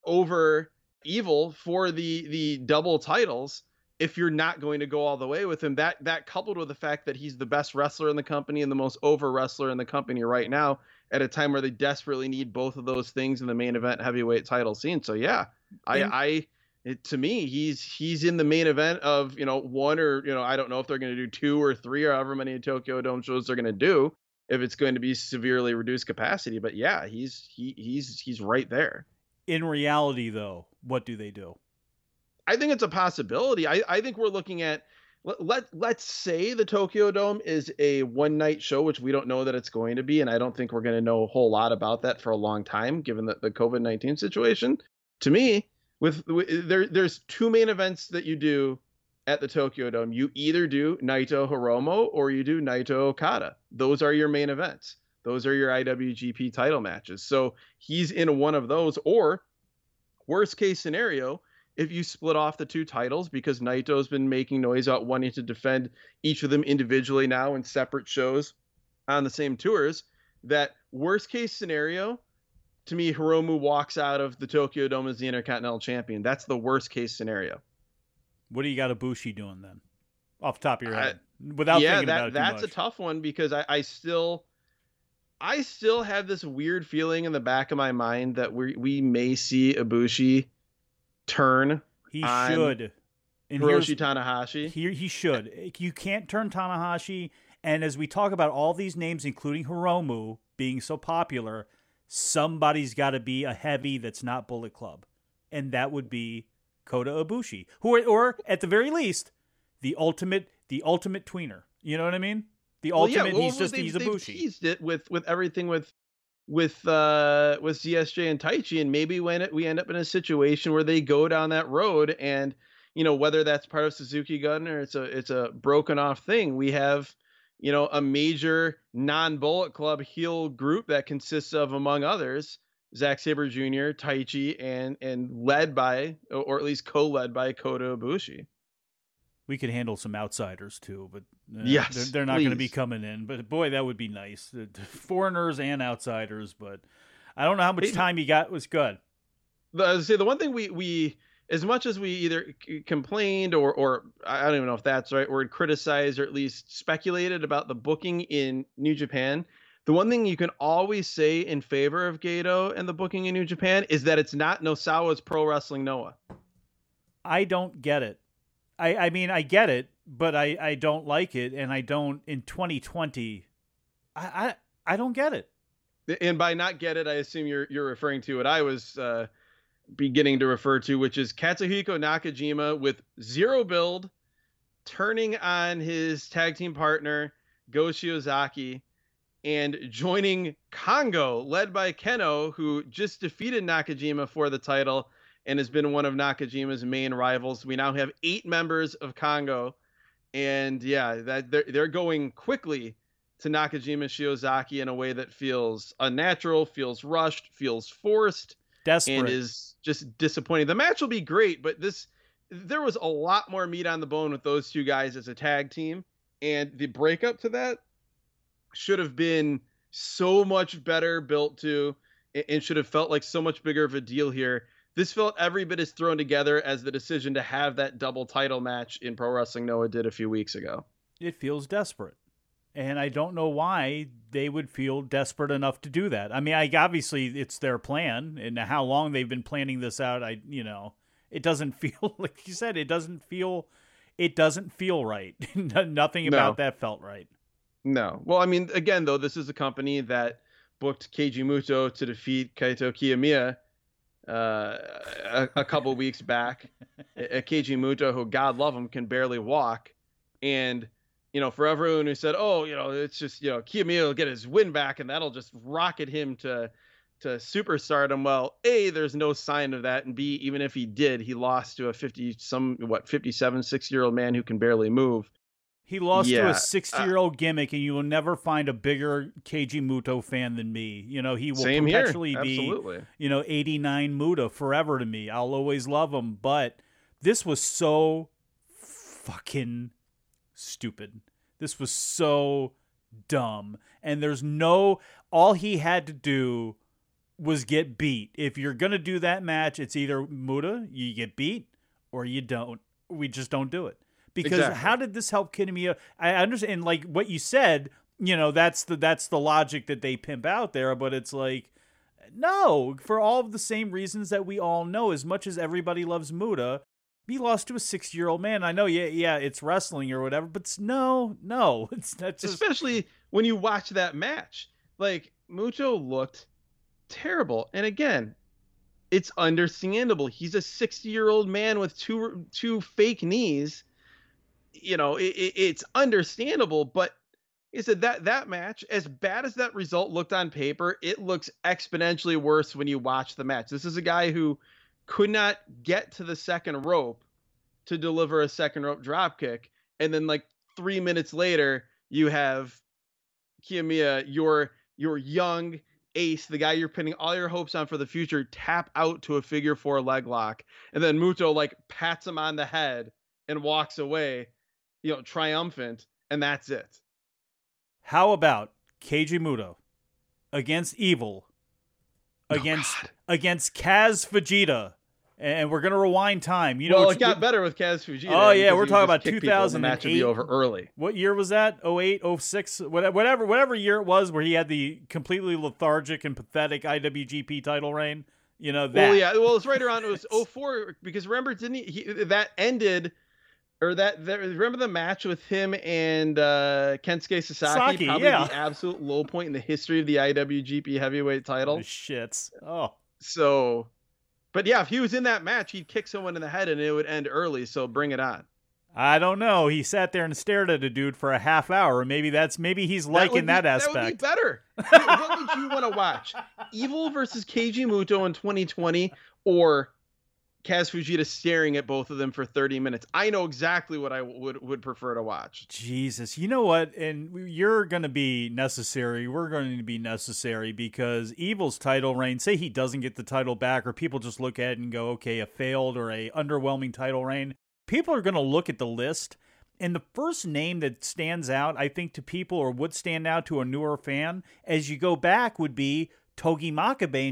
over Evil for the double titles if you're not going to go all the way with him. That coupled with the fact that he's the best wrestler in the company and the most over wrestler in the company right now at a time where they desperately need both of those things in the main event heavyweight title scene. So yeah, to me, he's in the main event of, one, or, I don't know if they're going to do 2 or 3 or however many Tokyo Dome shows they're going to do, if it's going to be severely reduced capacity. But yeah, he's right there. In reality, though, what do they do? I think it's a possibility. I think we're looking at, let's say the Tokyo Dome is a one-night show, which we don't know that it's going to be, and I don't think we're going to know a whole lot about that for a long time, given the COVID-19 situation. To me, there's 2 main events that you do at the Tokyo Dome. You either do Naito Hiromu or you do Naito Okada. Those are your main events. Those are your IWGP title matches. So he's in one of those, or worst case scenario, if you split off the 2 titles, because Naito's been making noise about wanting to defend each of them individually now in separate shows on the same tours, that worst case scenario, to me, Hiromu walks out of the Tokyo Dome as the Intercontinental Champion. That's the worst case scenario. What do you got Ibushi doing then? Off the top of your head. Without thinking about it too much. That's a tough one, because I still have this weird feeling in the back of my mind that we may see Ibushi turn. He should. And Hiroshi Tanahashi. He should. You can't turn Tanahashi. And as we talk about all these names, including Hiromu being so popular, somebody's got to be a heavy that's not Bullet Club. And that would be Kota Ibushi. Or at the very least, the ultimate tweener. You know what I mean? He's Ibushi. They've teased it with everything with CSJ and Taichi, and maybe we end up in a situation where they go down that road, and whether that's part of Suzuki Gun or it's a broken off thing, we have a major non-Bullet Club heel group that consists of, among others, Zack Sabre Jr., Taichi, and led by, or at least co-led by, Kota Ibushi. We could handle some outsiders too, but yes, they're not going to be coming in. But boy, that would be nice. Foreigners and outsiders, but I don't know how much time you got. Was good. The one thing we as much as we either complained or I don't even know if that's right, or criticized or at least speculated about the booking in New Japan, the one thing you can always say in favor of Gedo and the booking in New Japan is that it's not Nosawa's Pro Wrestling Noah. I don't get it. I mean, I get it, but I don't like it, and I don't in 2020. I don't get it. And by not get it, I assume you're referring to what I was beginning to refer to, which is Katsuhiko Nakajima with 0 build, turning on his tag team partner Go Shiozaki, and joining Kongo, led by Kenoh, who just defeated Nakajima for the title and has been one of Nakajima's main rivals. We now have 8 members of Kongo, and that they're going quickly to Nakajima Shiozaki in a way that feels unnatural, feels rushed, feels forced, desperate, and is just disappointing. The match will be great, but there was a lot more meat on the bone with those 2 guys as a tag team, and the breakup to that should have been so much better built to, and should have felt like so much bigger of a deal here. This felt every bit as thrown together as the decision to have that double title match in Pro Wrestling Noah did a few weeks ago. It feels desperate. And I don't know why they would feel desperate enough to do that. I mean, obviously it's their plan, and how long they've been planning this out. It doesn't feel, like you said, it doesn't feel right. Nothing about that felt right. No. Well, I mean, again, though, this is a company that booked Keiji Muto to defeat Kaito Kiyomiya a couple weeks back. Keiji Muto, who, God love him, can barely walk. And, for everyone who said, it's just, Kiyomiya will get his win back and that'll just rocket him to superstardom. Well, A, there's no sign of that. And B, even if he did, he lost to a 57, 6-year-old man who can barely move. He lost to a 60-year-old gimmick, and you will never find a bigger Keiji Muto fan than me. He will perpetually be, 89 Muto forever to me. I'll always love him. But this was so fucking stupid. This was so dumb. And all he had to do was get beat. If you're going to do that match, it's either Muta, you get beat, or you don't. We just don't do it. Because how did this help Kiyomiya? I understand, like what you said, that's the logic that they pimp out there, but it's like, no, for all of the same reasons that we all know, as much as everybody loves Muta, he lost to a 60-year-old man. I know, yeah, it's wrestling or whatever, but no, it's not. Especially when you watch that match, like Muto looked terrible, and again, it's understandable. He's a 60-year-old man with two fake knees. It's understandable, but he said that match, as bad as that result looked on paper, it looks exponentially worse when you watch the match. This is a guy who could not get to the second rope to deliver a second rope drop kick, and then like 3 minutes later, you have Kiyomiya, your young ace, the guy you're pinning all your hopes on for the future, tap out to a figure 4 leg lock, and then Muto like pats him on the head and walks away, triumphant, and that's it. How about Keiji Muto against Evil, against Kaz Fujita, and we're gonna rewind time. It got better with Kaz Fujita. Oh yeah, we're talking about 2008. The match would be over early. What year was that? 08, 06, whatever year it was, where he had the completely lethargic and pathetic IWGP title reign. That. Well, yeah. Well, it's right around. It was 04 because remember, didn't he that ended. Or remember the match with him and Kensuke Sasaki? Probably the absolute low point in the history of the IWGP Heavyweight title. The shits. Oh. So, but yeah, if he was in that match, he'd kick someone in the head and it would end early. So bring it on. I don't know. He sat there and stared at a dude for a half hour. Maybe he's liking that aspect. That would be better. What would you want to watch? Evil versus Keiji Muto in 2020, or Kaz Fujita staring at both of them for 30 minutes. I know exactly what I would prefer to watch. Jesus. You know what? And you're going to be necessary. We're going to be necessary because Evil's title reign, say he doesn't get the title back, or people just look at it and go, okay, a failed or a underwhelming title reign. People are going to look at the list, and the first name that stands out, I think, to people, or would stand out to a newer fan, as you go back, would be Togi Makabe in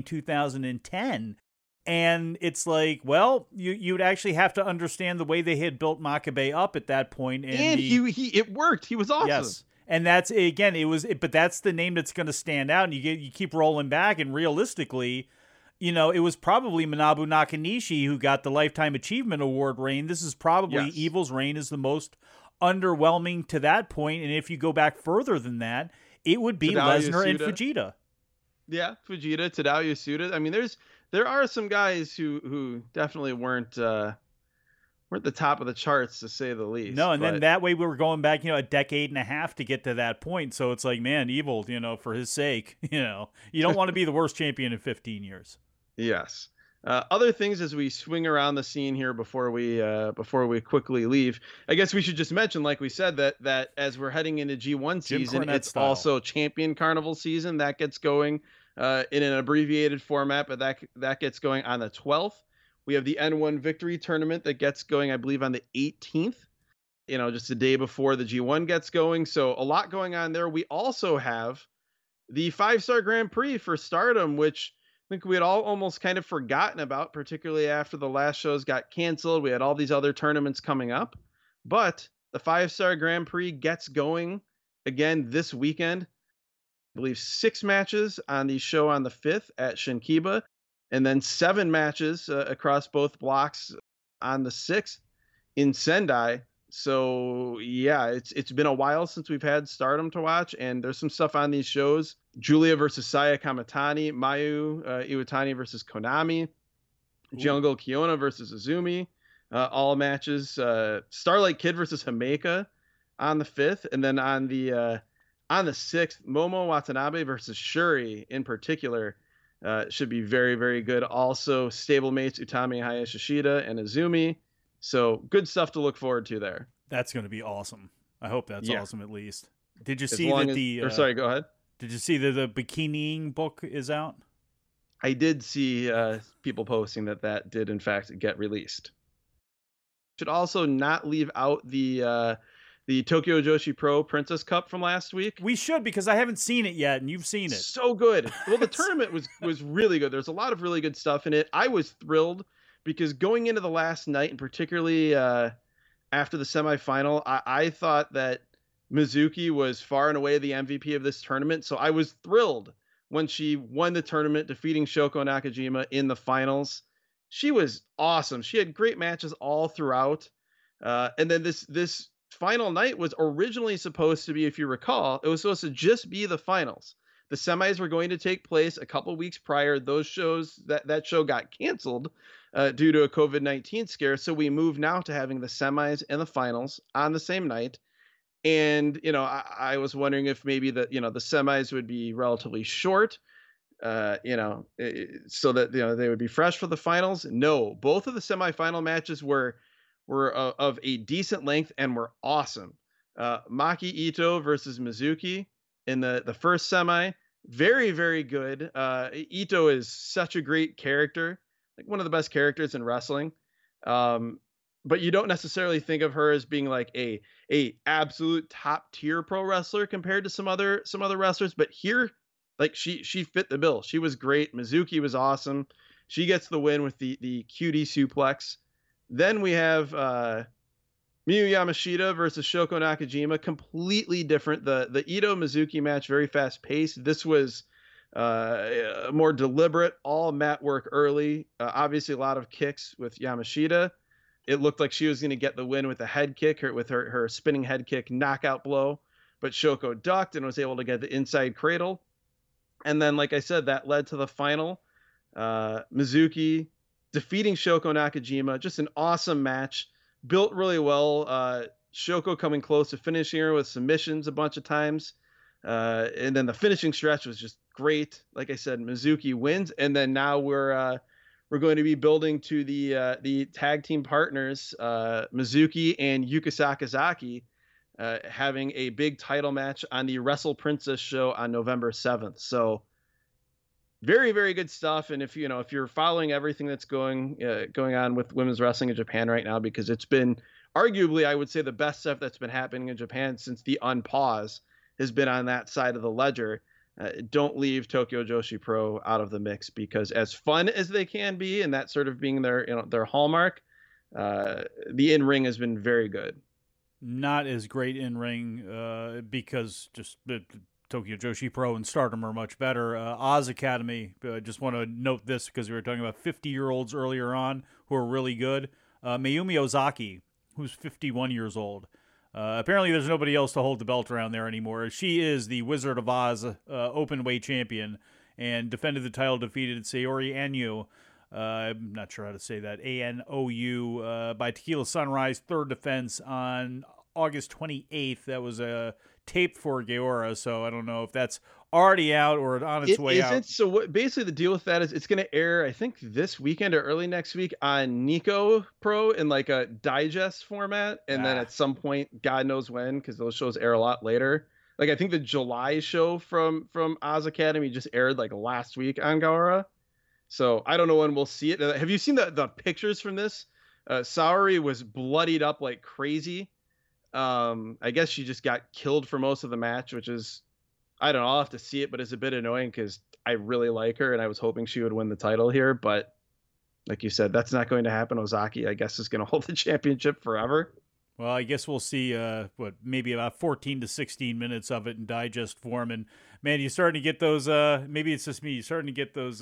2010. And it's like, well, you'd actually have to understand the way they had built Makabe up at that point. And it worked. He was awesome. Yes. And that's, again, but that's the name that's going to stand out. And you keep rolling back, and realistically, it was probably Manabu Nakanishi who got the Lifetime Achievement Award reign. This is probably Evil's reign is the most underwhelming to that point. And if you go back further than that, it would be Lesnar and Fujita. Yeah, Fujita, Tadao Yasuda. I mean, there are some guys who definitely weren't the top of the charts, to say the least. No, and then that way we were going back, a decade and a half to get to that point. So it's like, man, Evil, for his sake, you don't want to be the worst champion in 15 years. Yes. Other things as we swing around the scene here before we quickly leave, I guess we should just mention, like we said, that as we're heading into G1 season, it's also Champion Carnival season that gets going in an abbreviated format, but that gets going on the 12th. We have the N1 Victory Tournament that gets going, I believe, on the 18th. Just a day before the G1 gets going. So a lot going on there. We also have the 5-Star Grand Prix for Stardom, which I think we had all almost kind of forgotten about, particularly after the last shows got canceled. We had all these other tournaments coming up, but the 5-Star Grand Prix gets going again this weekend. I believe 6 matches on the show on the 5th at Shinkiba, and then 7 matches across both blocks on the 6th in Sendai. So yeah, it's been a while since we've had Stardom to watch, and there's some stuff on these shows. Julia versus Saya Kamatani, Mayu Iwatani versus Konami, Jungle Kiona versus Azumi, all matches. Starlight Kid versus Himeka on the 5th, and then on the 6th, Momo Watanabe versus Shuri in particular should be very, very good. Also, stablemates Utami Hayashishida and Azumi. So good stuff to look forward to there. That's going to be awesome. I hope that's awesome at least. Did you as see that sorry, go ahead. Did you see that the Bikiniing book is out? I did see people posting that did in fact get released. Should also not leave out the the Tokyo Joshi Pro Princess Cup from last week. We should, because I haven't seen it yet, and you've seen it. So good. Well, the tournament was really good. There's a lot of really good stuff in it. I was thrilled because going into the last night, and particularly after the semifinal, I thought that Mizuki was far and away the MVP of this tournament. So I was thrilled when she won the tournament, defeating Shoko Nakajima in the finals. She was awesome. She had great matches all throughout. And then this final night was originally supposed to be, if you recall, it was supposed to just be the finals. The semis were going to take place a couple weeks prior. Those shows, that show got canceled due to a COVID-19 scare. So we moved now to having the semis and the finals on the same night. And, I was wondering if maybe the semis would be relatively short, so that, they would be fresh for the finals. No, both of the semifinal matches were of a decent length and were awesome. Maki Ito versus Mizuki in the first semi, very, very good. Ito is such a great character, like one of the best characters in wrestling. But you don't necessarily think of her as being like a absolute top tier pro wrestler compared to some other wrestlers. But here, like she fit the bill. She was great. Mizuki was awesome. She gets the win with the QD suplex. Then we have Miyu Yamashita versus Shoko Nakajima. Completely different. The Ito Mizuki match, very fast paced. This was more deliberate, all mat work early. Obviously, a lot of kicks with Yamashita. It looked like she was going to get the win with a head kick, with her spinning head kick knockout blow, but Shoko ducked and was able to get the inside cradle. And then, like I said, that led to the final. Mizuki defeating Shoko Nakajima. Just an awesome match, built really well. Shoko coming close to finishing her with submissions a bunch of times. And then the finishing stretch was just great. Like I said, Mizuki wins. And then now we're going to be building to the tag team partners, Mizuki and Yuka Sakazaki, having a big title match on the Wrestle Princess show on November 7th. So very, very good stuff. And if you're following everything that's going on with women's wrestling in Japan right now, because it's been arguably, I would say, the best stuff that's been happening in Japan since the unpause has been on that side of the ledger. Don't leave Tokyo Joshi Pro out of the mix, because as fun as they can be, and that sort of being their hallmark, the in-ring has been very good. Not as great in-ring because just Tokyo Joshi Pro and Stardom are much better. Oz Academy, just want to note this because we were talking about 50-year-olds earlier on who are really good. Mayumi Ozaki, who's 51 years old. Apparently there's nobody else to hold the belt around there anymore. She is the Wizard of Oz open-weight champion and defended the title, defeated Saori Anou. I'm not sure how to say that. Anou by Tequila Sunrise, third defense on August 28th. That was taped for Gaora, so I don't know if that's already out or on its way out. So basically the deal with that is it's going to air, I think, this weekend or early next week on Nico Pro in like a digest format. And then at some point, God knows when, because those shows air a lot later. Like I think the July show from Oz Academy just aired like last week on Gaora. So I don't know when we'll see it. Have you seen the pictures from this? Saori was bloodied up like crazy. I guess she just got killed for most of the match, which is, I don't know, I'll have to see it, but it's a bit annoying because I really like her and I was hoping she would win the title here. But like you said, that's not going to happen. Ozaki, I guess, is going to hold the championship forever. Well, I guess we'll see, maybe about 14 to 16 minutes of it in digest form. And man, you're starting to get those, maybe it's just me, you're starting to get those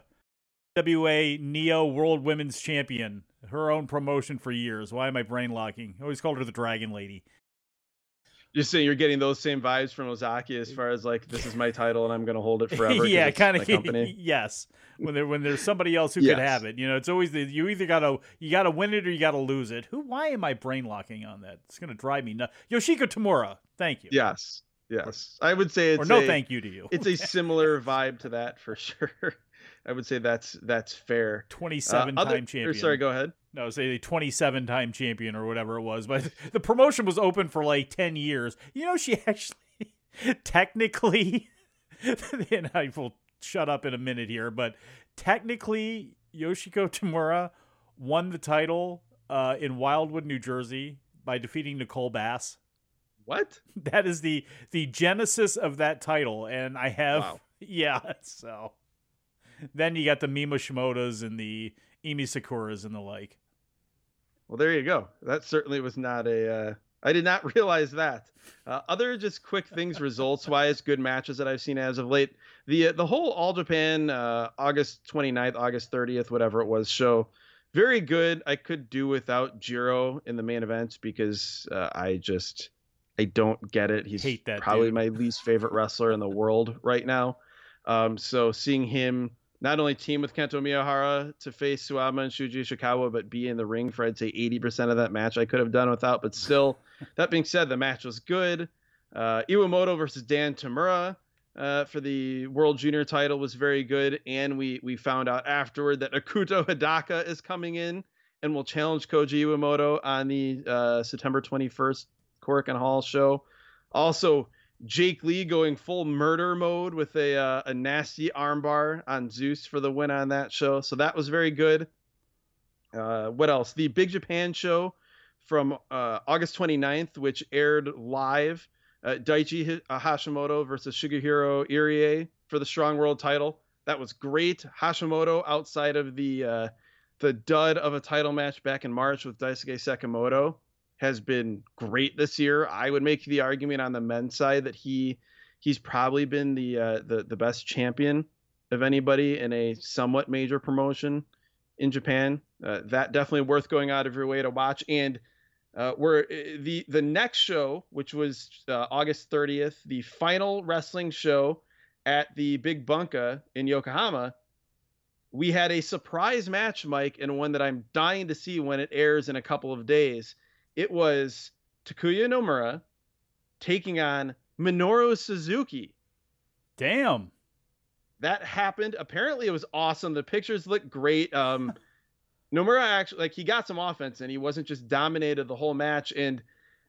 WA Neo World Women's Champion, her own promotion for years. Why am I brain locking? I always called her the Dragon Lady. Just saying, you're getting those same vibes from Ozaki as far as like, this is my title and I'm going to hold it forever. Yeah, kind of. Yes, when there's somebody else who could have it, it's always you either gotta win it or you gotta lose it. Why am I brain locking on that? It's gonna drive me nuts. Yoshiko Tamura, thank you. Yes, I would say it's thank you to you. It's a similar vibe to that for sure. I would say that's fair. 27-time champion. Sorry, go ahead. No, say a 27-time champion or whatever it was. But the promotion was open for like 10 years. She actually technically, and I will shut up in a minute here, but technically Yoshiko Tamura won the title in Wildwood, New Jersey by defeating Nicole Bass. What? That is the genesis of that title, and I have Wow. yeah. So then you got the Mima Shimodas and the Emi Sakuras and the like. Well, there you go. That certainly was not a. I did not realize that. Other just quick things, results wise, good matches that I've seen as of late. The whole All Japan August 29th, August 30th, whatever it was, show, very good. I could do without Jiro in the main event because I don't get it. He's Hate that probably dude. my least favorite wrestler in the world right now. So seeing him not only team with Kento Miyahara to face Suwama and Shuji Ishikawa, but be in the ring for, I'd say, 80% of that match I could have done without. But still, that being said, the match was good. Iwamoto versus Dan Tamura for the World Junior title was very good. And we found out afterward that Akuto Hidaka is coming in and will challenge Koji Iwamoto on the September 21st Korakuen Hall show. Also, Jake Lee going full murder mode with a nasty armbar on Zeus for the win on that show. So that was very good. What else? The Big Japan show from August 29th, which aired live. Daichi Hashimoto versus Shigehiro Irie for the Strong World title. That was great. Hashimoto, outside of the dud of a title match back in March with Daisuke Sekimoto, has been great this year. I would make the argument on the men's side that he's probably been the best champion of anybody in a somewhat major promotion in Japan. That definitely worth going out of your way to watch. And where the next show, which was August 30th, the final wrestling show at the Big Bunka in Yokohama, we had a surprise match, Mike, and one that I'm dying to see when it airs in a couple of days. It was Takuya Nomura taking on Minoru Suzuki. Damn. That happened. Apparently, it was awesome. The pictures look great. Nomura actually, he got some offense and he wasn't just dominated the whole match. And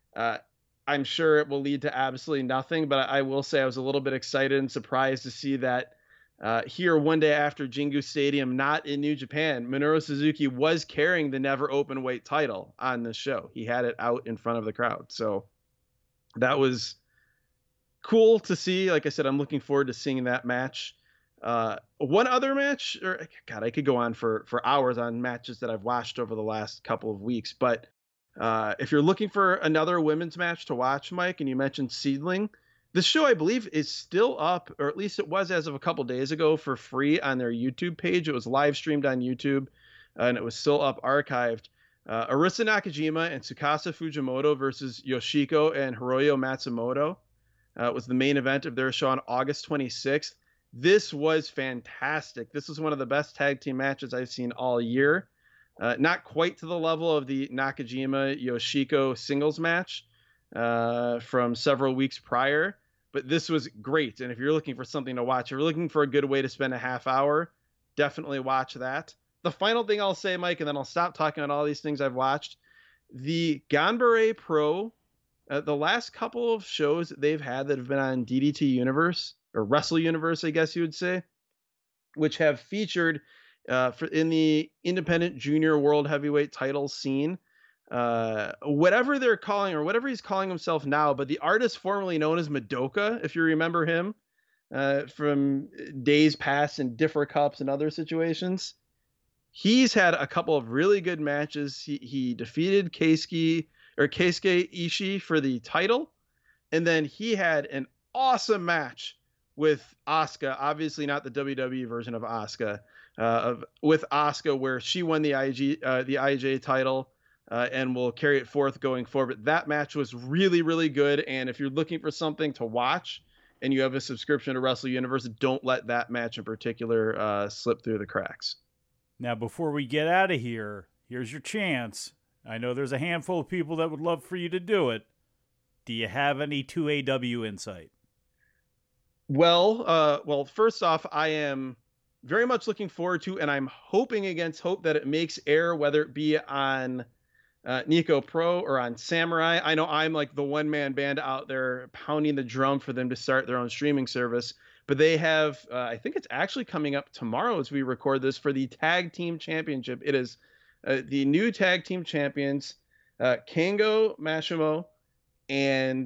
I'm sure it will lead to absolutely nothing. But I will say I was a little bit excited and surprised to see that here one day after Jingu Stadium, not in New Japan, Minoru Suzuki was carrying the never open weight title on this show. He had it out in front of the crowd. So that was cool to see. Like I said, I'm looking forward to seeing that match. One other match, or God, I could go on for hours on matches that I've watched over the last couple of weeks. But if you're looking for another women's match to watch, Mike, and you mentioned Seedling, this show, I believe, is still up, or at least it was as of a couple days ago, for free on their YouTube page. It was live streamed on YouTube, and it was still up archived. Arisa Nakajima and Tsukasa Fujimoto versus Yoshiko and Hiroyo Matsumoto was the main event of their show on August 26th. This was fantastic. This was one of the best tag team matches I've seen all year. Not quite to the level of the Nakajima-Yoshiko singles match from several weeks prior, but this was great. And if you're looking for something to watch, if you're looking for a good way to spend a half hour, definitely watch that. The final thing I'll say, Mike, and then I'll stop talking about all these things I've watched. The Ganbare Pro, the last couple of shows that they've had that have been on DDT Universe, or Wrestle Universe, I guess you would say, which have featured in the independent junior world heavyweight title scene, whatever they're calling, or whatever he's calling himself now, but the artist formerly known as Madoka, if you remember him from days past in Differ Cups and other situations, he's had a couple of really good matches. He defeated Keisuke Ishii for the title, and then he had an awesome match with Asuka, obviously not the WWE version of Asuka, with Asuka, where she won the IJ title and will carry it forth going forward. But that match was really, really good. And if you're looking for something to watch and you have a subscription to Wrestle Universe, don't let that match in particular slip through the cracks. Now, before we get out of here, here's your chance. I know there's a handful of people that would love for you to do it. Do you have any 2AW insight? Well, first off, I am very much looking forward to, and I'm hoping against hope that it makes air, whether it be on Nico Pro or on Samurai. I know I'm like the one-man band out there pounding the drum for them to start their own streaming service, but they have, I think it's actually coming up tomorrow as we record this, for the Tag Team Championship. It is the new Tag Team Champions, Kengo Mashimo and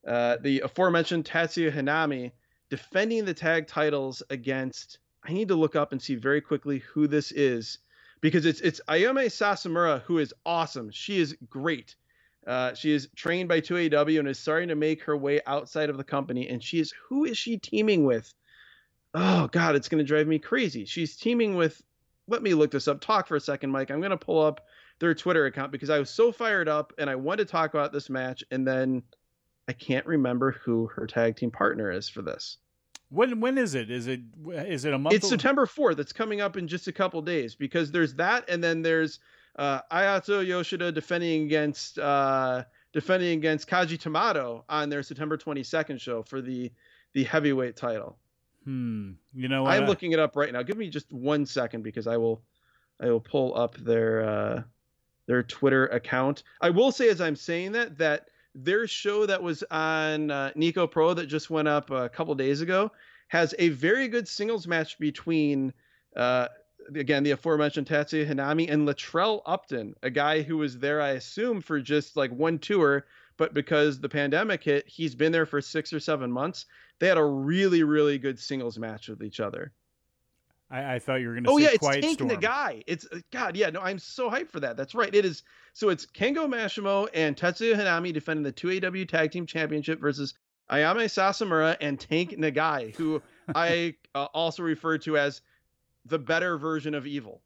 The aforementioned Tatsuya Hanami defending the tag titles against. I need to look up and see very quickly who this is, because it's Ayame Sasamura, who is awesome. She is great. She is trained by 2AW and is starting to make her way outside of the company. And who is she teaming with? Oh God, it's going to drive me crazy. She's teaming with. Let me look this up. Talk for a second, Mike. I'm going to pull up their Twitter account because I was so fired up and I wanted to talk about this match, and then I can't remember who her tag team partner is for this. When is it? Is it a month? It's September 4th. It's coming up in just a couple days, because there's that, and then there's Ayato Yoshida defending against Kaji Tomato on their September 22nd show for the heavyweight title. You know, I'm looking it up right now. Give me just 1 second, because I will pull up their Twitter account. I will say, as I'm saying that their show that was on Nico Pro that just went up a couple days ago has a very good singles match between, again, the aforementioned Tatsuya Hanami and Latrell Upton, a guy who was there, I assume, for just like one tour, but because the pandemic hit, he's been there for 6 or 7 months. They had a really, really good singles match with each other. I thought you were going to say it's Quiet Tank Storm. and the guy. It's God, yeah, no, I'm so hyped for that. That's right. It is. So it's Kengo Mashimo and Tetsuya Hanami defending the 2AW Tag Team Championship versus Ayame Sasamura and Tank Nagai, who I also refer to as the better version of evil.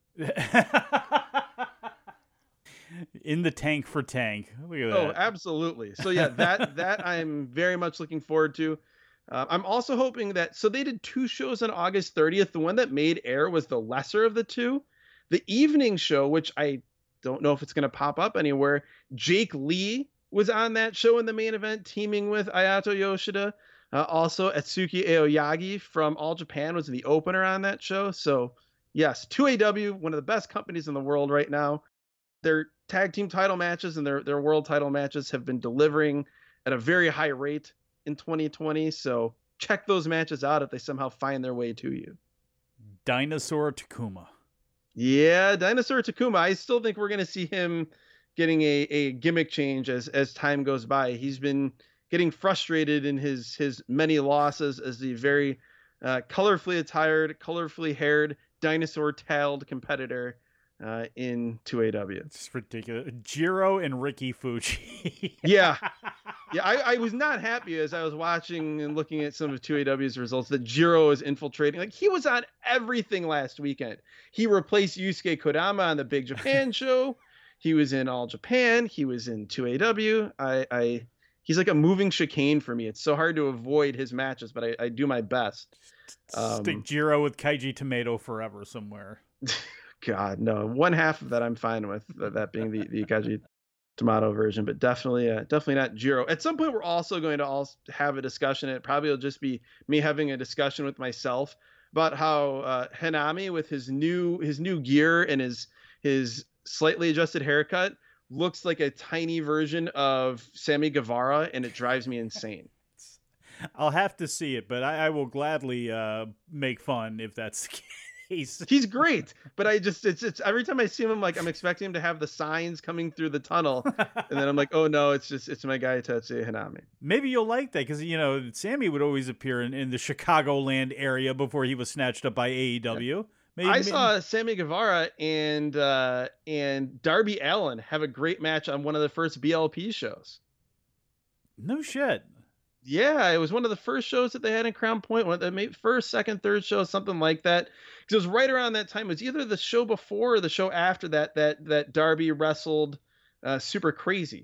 In the tank for Tank. Look at that. Oh, absolutely. So yeah, that I'm very much looking forward to. I'm also hoping that, so they did 2 shows on August 30th. The one that made air was the lesser of the 2. The evening show, which I don't know if it's going to pop up anywhere, Jake Lee was on that show in the main event, teaming with Ayato Yoshida. Also, Atsuki Aoyagi from All Japan was the opener on that show. So yes, 2AW, one of the best companies in the world right now. Their tag team title matches and their world title matches have been delivering at a very high rate in 2020. So check those matches out if they somehow find their way to you. Dinosaur Takuma. Yeah, Dinosaur Takuma. I still think we're going to see him getting a gimmick change as time goes by. He's been getting frustrated in his many losses as the very colorfully attired, colorfully haired, dinosaur-tailed competitor in 2AW. It's ridiculous. Jiro and Ricky Fuji. Yeah. I was not happy as I was watching and looking at some of 2AW's results that Jiro is infiltrating. Like, he was on everything last weekend. He replaced Yusuke Kodama on the Big Japan show. He was in All Japan. He was in 2AW. He's like a moving chicane for me. It's so hard to avoid his matches, but I do my best. Stick Jiro with Kaiji Tomato forever somewhere. God, no. One half of that I'm fine with, that being the Kaji Tomato version, but definitely not Jiro. At some point, we're also going to have a discussion. It probably will just be me having a discussion with myself about how Hanami, with his new gear and his slightly adjusted haircut, looks like a tiny version of Sammy Guevara, and it drives me insane. I'll have to see it, but I will gladly make fun if that's the case. He's great, but it's every time I see him, I'm expecting him to have the signs coming through the tunnel, and then I'm like, oh no, it's my guy Tetsuya Hanami. Maybe you'll like that, because Sammy would always appear in the Chicagoland area before he was snatched up by AEW. Yeah. I saw Sammy Guevara and Darby Allin have a great match on one of the first BLP shows. No shit. Yeah, it was one of the first shows that they had in Crown Point. One of the first, second, third show, something like that. Because it was right around that time. It was either the show before or the show after that Darby wrestled Super Crazy.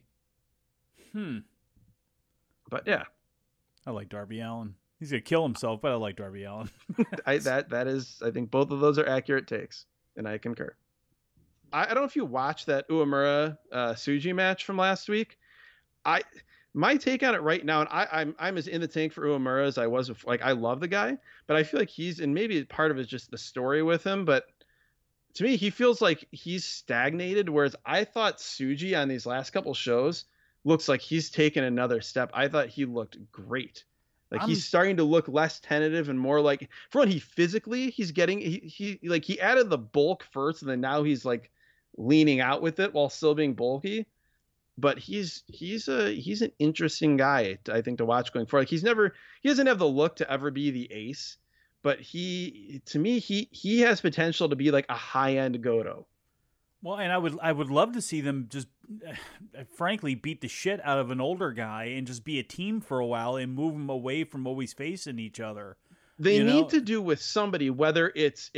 But yeah, I like Darby Allin. He's gonna kill himself, but I like Darby Allin. I think both of those are accurate takes, and I concur. I don't know if you watched that Uemura Tsuji match from last week. My take on it right now, and I'm as in the tank for Uemura as I was. I love the guy, but I feel like and maybe part of it is just the story with him, but to me, he feels like he's stagnated, whereas I thought Tsuji on these last couple shows looks like he's taken another step. I thought he looked great. He's starting to look less tentative and more like, for one, he's getting, he added the bulk first, and then now he's like leaning out with it while still being bulky. but he's an interesting guy, I think, to watch going forward. Like he doesn't have the look to ever be the ace, but to me he has potential to be like a high end Goto. Well, and I would love to see them just, frankly, beat the shit out of an older guy and just be a team for a while and move them away from always facing each other. They You need know? to do with somebody, whether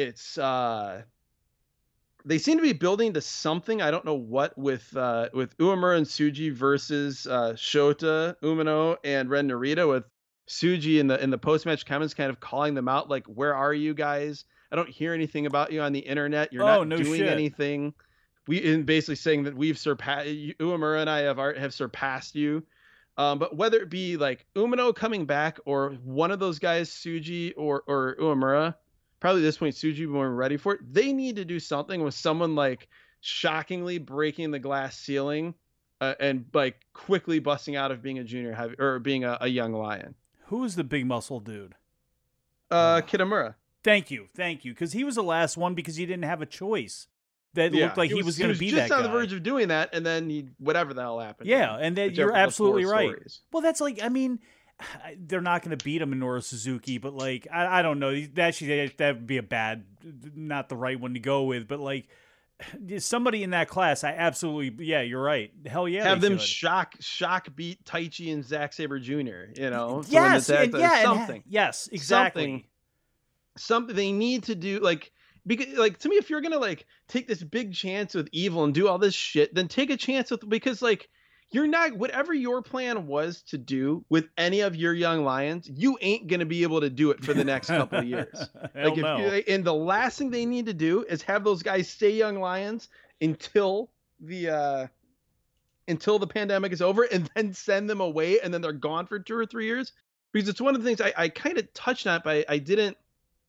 they seem to be building to something. I don't know what with Uemura and Tsuji versus Shota, Umino, and Ren Narita, with Tsuji in the post match comments kind of calling them out, like, "Where are you guys? I don't hear anything about you on the internet. You're Oh, not no doing shit. anything." And basically saying that we've surpassed Uemura and I have surpassed you. But whether it be like Umino coming back or one of those guys, Tsuji or Uemura, probably at this point Tsuji more ready for it. They need to do something with someone like shockingly breaking the glass ceiling and like quickly busting out of being a junior heavy or being a young lion. Who is the big muscle dude? Oh, Kitamura. thank you, because he was the last one because he didn't have a choice. That Yeah, looked like he was going to be just that on guy. the verge of doing that, and then he whatever the hell happened. Yeah, and that Whichever you're of the absolutely four right. stories. Well, that's like, I mean, they're not going to beat him in Minoru Suzuki, but like, I don't know. That would be a bad, not the right one to go with. But like, somebody in that class, I absolutely, yeah, you're right. Hell yeah, Have they them should. shock beat Taichi and Zack Sabre Jr. You know, Yes, someone and yeah, something. yes, exactly. Something they need to do, like, because like to me, if you're gonna like take this big chance with Evil and do all this shit, then take a chance with, because like you're not, whatever your plan was to do with any of your young lions, you ain't gonna be able to do it for the next couple of years. Hell Like no. and the last thing they need to do is have those guys stay young lions until the pandemic is over, and then send them away, and then they're gone for 2 or 3 years. Because it's one of the things I kind of touched on, but I didn't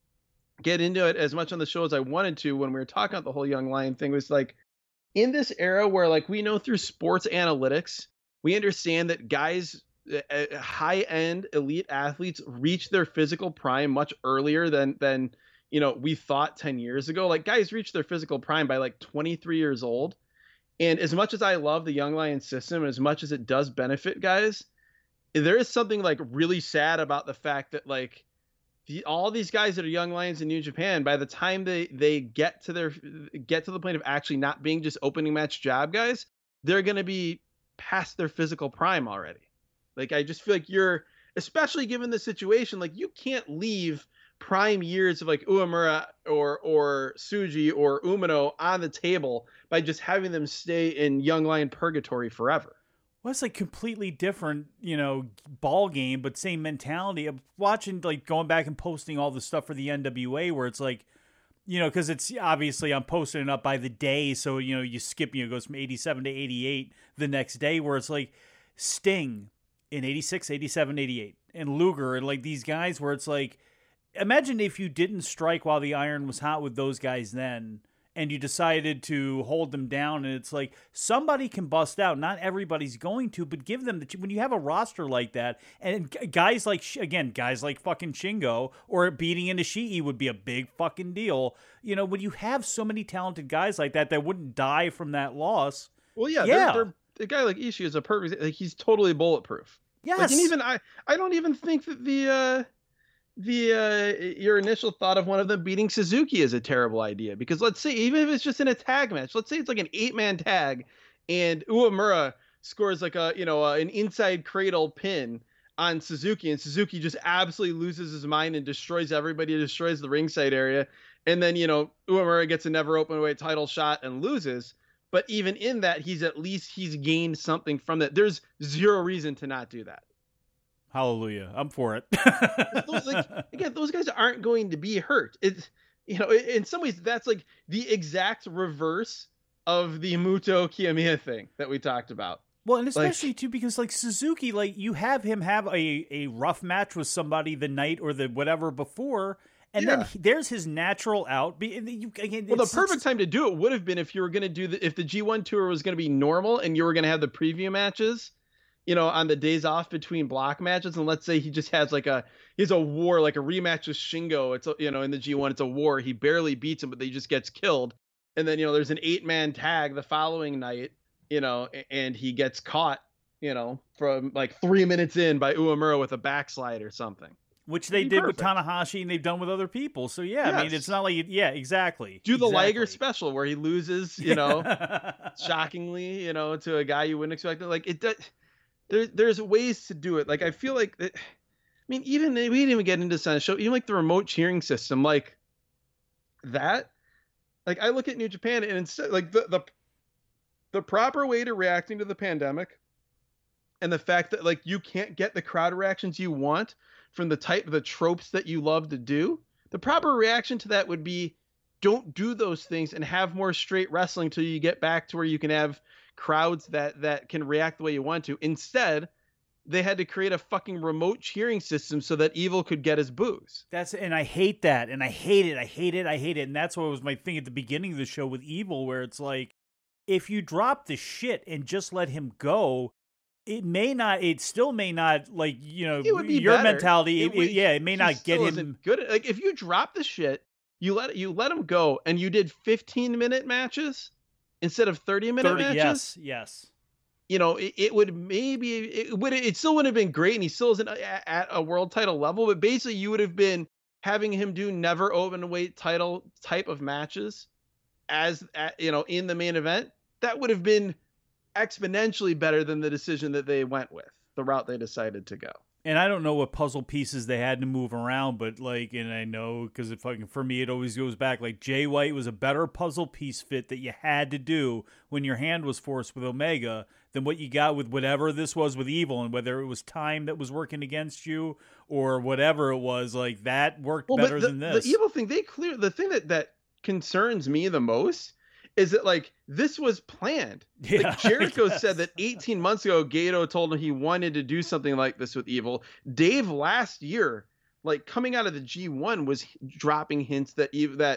get into it as much on the show as I wanted to when we were talking about the whole young lion thing. Was like, in this era where like we know through sports analytics, we understand that guys, high end elite athletes, reach their physical prime much earlier than we thought 10 years ago. Like, guys reach their physical prime by like 23 years old. And as much as I love the young lion system, and as much as it does benefit guys, there is something like really sad about the fact that like all these guys that are young lions in New Japan, by the time they get to the point of actually not being just opening match job guys, they're going to be past their physical prime already. Like, I just feel like especially given the situation, like you can't leave prime years of like Uemura or Tsuji or Umino on the table by just having them stay in young lion purgatory forever. Well, it's like completely different, ball game, but same mentality. I'm watching, like, going back and posting all the stuff for the NWA where it's like, because it's obviously I'm posting it up by the day. So, you skip, it goes from 87 to 88 the next day, where it's like Sting in 86, 87, 88, and Luger, and like these guys where it's like, imagine if you didn't strike while the iron was hot with those guys then, and you decided to hold them down, and it's like somebody can bust out. Not everybody's going to, but give them when you have a roster like that, and guys like fucking Shingo or beating into Ishii would be a big fucking deal. When you have so many talented guys like that wouldn't die from that loss. Well, yeah. They're, a guy like Ishii is a perfect, like, he's totally bulletproof. Yes. Like, and even I don't even think that your initial thought of one of them beating Suzuki is a terrible idea, because let's say, even if it's just in a tag match, let's say it's like an 8-man tag and Uemura scores like an inside cradle pin on Suzuki, and Suzuki just absolutely loses his mind and destroys everybody, destroys the ringside area, and then Uemura gets a never open weight title shot and loses. But even in that, he's gained something from that. There's zero reason to not do that. Hallelujah. I'm for it. Those guys aren't going to be hurt. It's, in some ways, that's like the exact reverse of the Muto Kiyomiya thing that we talked about. Well, and especially too, because like Suzuki, like you have him have a rough match with somebody the night or the whatever before, and then there's his natural out. The perfect time to do it would have been if you were going to if the G1 tour was going to be normal and you were going to have the preview matches, on the days off between block matches. And let's say he just has he's a war, like a rematch with Shingo. It's, in the G1, it's a war. He barely beats him, but he just gets killed. And then, there's an 8-man tag the following night. and he gets caught, from like 3 minutes in by Uemura with a backslide or something. Which they did with Tanahashi and they've done with other people. So, yeah, yes. I mean, it's not like, yeah, exactly. Do the Liger special where he loses, shockingly, to a guy you wouldn't expect. Like, there's ways to do it. Like, I feel like, I mean, we didn't even get into the show, even like the remote cheering system, like that. Like, I look at New Japan and instead, like, the proper way to reacting to the pandemic and the fact that, like, you can't get the crowd reactions you want from the tropes that you love to do, the proper reaction to that would be, don't do those things and have more straight wrestling till you get back to where you can have crowds that can react the way you want to. Instead, they had to create a fucking remote cheering system so that Evil could get his boos. And I hate that. And I hate it. And that's what was my thing at the beginning of the show with Evil, where it's like, if you drop the shit and just let him go, it still may not, like, your better. Mentality. It may not get him good. Like, if you drop the shit, you let him go, and you did 15-minute matches instead of 30-minute matches. Yes. It still wouldn't have been great, and he still isn't at a world title level. But basically, you would have been having him do never open weight title type of matches, in the main event. That would have been exponentially better than the decision that they went with, the route they decided to go. And I don't know what puzzle pieces they had to move around, but and I know because for me, it always goes back, like, Jay White was a better puzzle piece fit that you had to do when your hand was forced with Omega than what you got with whatever this was with Evil, and whether it was time that was working against you or whatever it was, like, that worked better than this. The Evil thing, the thing that concerns me the most is that, like, this was planned. Yeah, like, Jericho said that 18 months ago, Gato told him he wanted to do something like this with Evil. Dave last year, like, coming out of the G1, was dropping hints that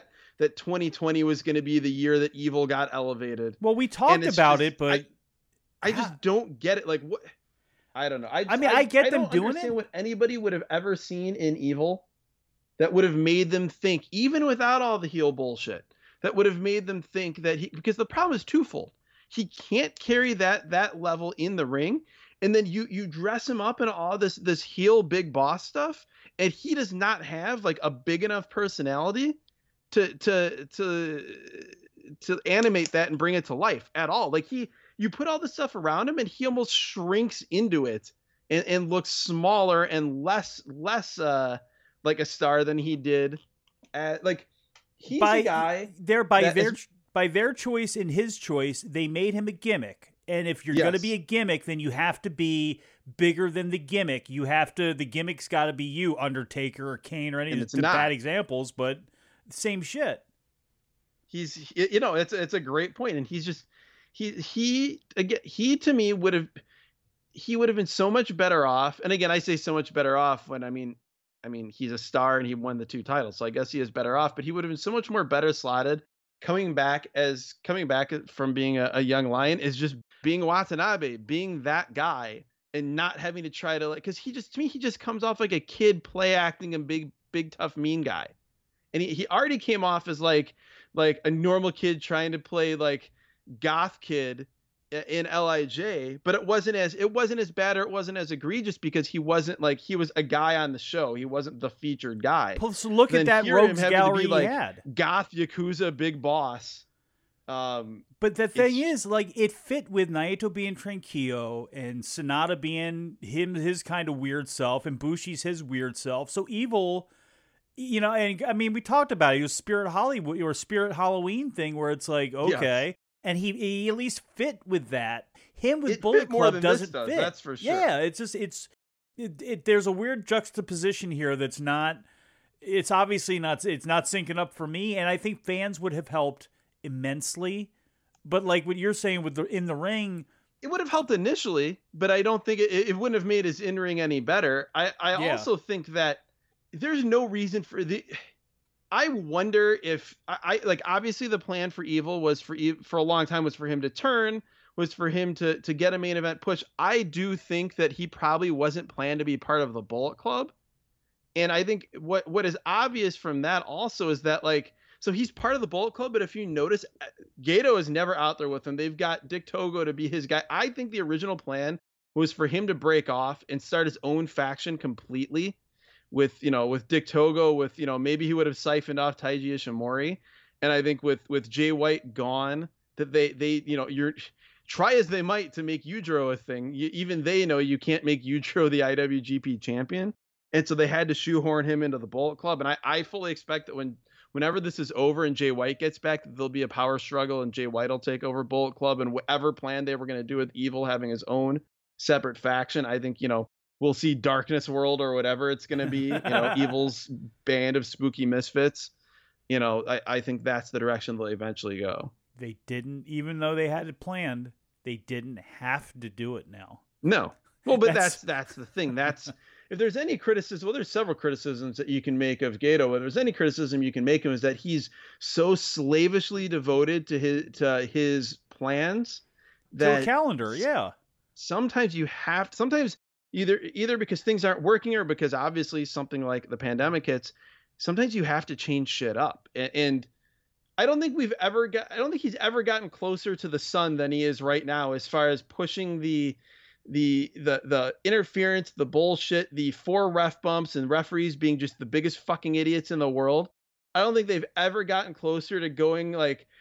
2020 was going to be the year that Evil got elevated. Well, we talked about it, but I just don't get it. Like, what? I don't know. I get them doing it. What anybody would have ever seen in Evil that would have made them think, even without all the heel bullshit, that would have made them think that because the problem is twofold. He can't carry that level in the ring. And then you dress him up in all this heel big boss stuff. And he does not have, like, a big enough personality to animate that and bring it to life at all. Like, you put all this stuff around him and he almost shrinks into it and looks smaller and less like a star than he did he's a guy by their choice and his choice, they made him a gimmick. And if you're going to be a gimmick, then you have to be bigger than the gimmick. The gimmick's got to be you, Undertaker or Kane or any of the bad examples, but same shit. It's a great point. And he's just, he to me would have been so much better off. And again, I say so much better off when, I mean, he's a star and he won the 2 titles. So I guess he is better off, but he would have been so much more better slotted coming back from being a young lion, is just being Watanabe, being that guy and not having to try to, like, cause he just comes off like a kid play acting and big, tough, mean guy. And he already came off as like a normal kid trying to play like goth kid in LIJ, but it wasn't as bad or it wasn't as egregious because he was a guy on the show. He wasn't the featured guy. So look at that rogues gallery he had. Goth Yakuza big boss. But the thing is, like, it fit with Naito being Tranquillo and Sonata being his kind of weird self, and Bushi's his weird self. So Evil, and I mean, we talked about it. It was Spirit Hollywood or Spirit Halloween thing where it's like, okay. Yes. And he at least fit with that. Him with Bullet Club doesn't fit. That's for sure. Yeah, it's just there's a weird juxtaposition here that's not. It's obviously not. It's not syncing up for me, and I think fans would have helped immensely. But like what you're saying with in the ring, it would have helped initially, but I don't think it wouldn't have made his in-ring any better. I also think that there's no reason for the. I wonder if I like, obviously the plan for Evil was for a long time was for him to turn, was for him to get a main event push. I do think that he probably wasn't planned to be part of the Bullet Club. And I think what is obvious from that also is that, like, So he's part of the Bullet Club, but if you notice, Gato is never out there with him. They've got Dick Togo to be his guy. I think the original plan was for him to break off and start his own faction completely with Dick Togo, with, maybe he would have siphoned off Taiji Ishimori. And I think with Jay White gone, that they you're try as they might to make Yujiro a thing. Even they know you can't make Yujiro the IWGP champion. And so they had to shoehorn him into the Bullet Club. And I fully expect that whenever this is over and Jay White gets back, there'll be a power struggle and Jay White will take over Bullet Club, and whatever plan they were going to do with Evil having his own separate faction, I think, we'll see Darkness World or whatever it's going to be, Evil's band of spooky misfits. I think that's the direction they'll eventually go. They didn't, even though they had it planned, they didn't have to do it now. No. Well, but that's the thing. If there's any criticism, well, there's several criticisms that you can make of Gato. But if there's any criticism you can make him, is that he's so slavishly devoted to his plans that to a calendar. Yeah. Sometimes either because things aren't working or because obviously something like the pandemic hits, sometimes you have to change shit up. And I don't think he's ever gotten closer to the sun than he is right now, as far as pushing the interference, the bullshit, the 4 ref bumps and referees being just the biggest fucking idiots in the world. I don't think they've ever gotten closer to going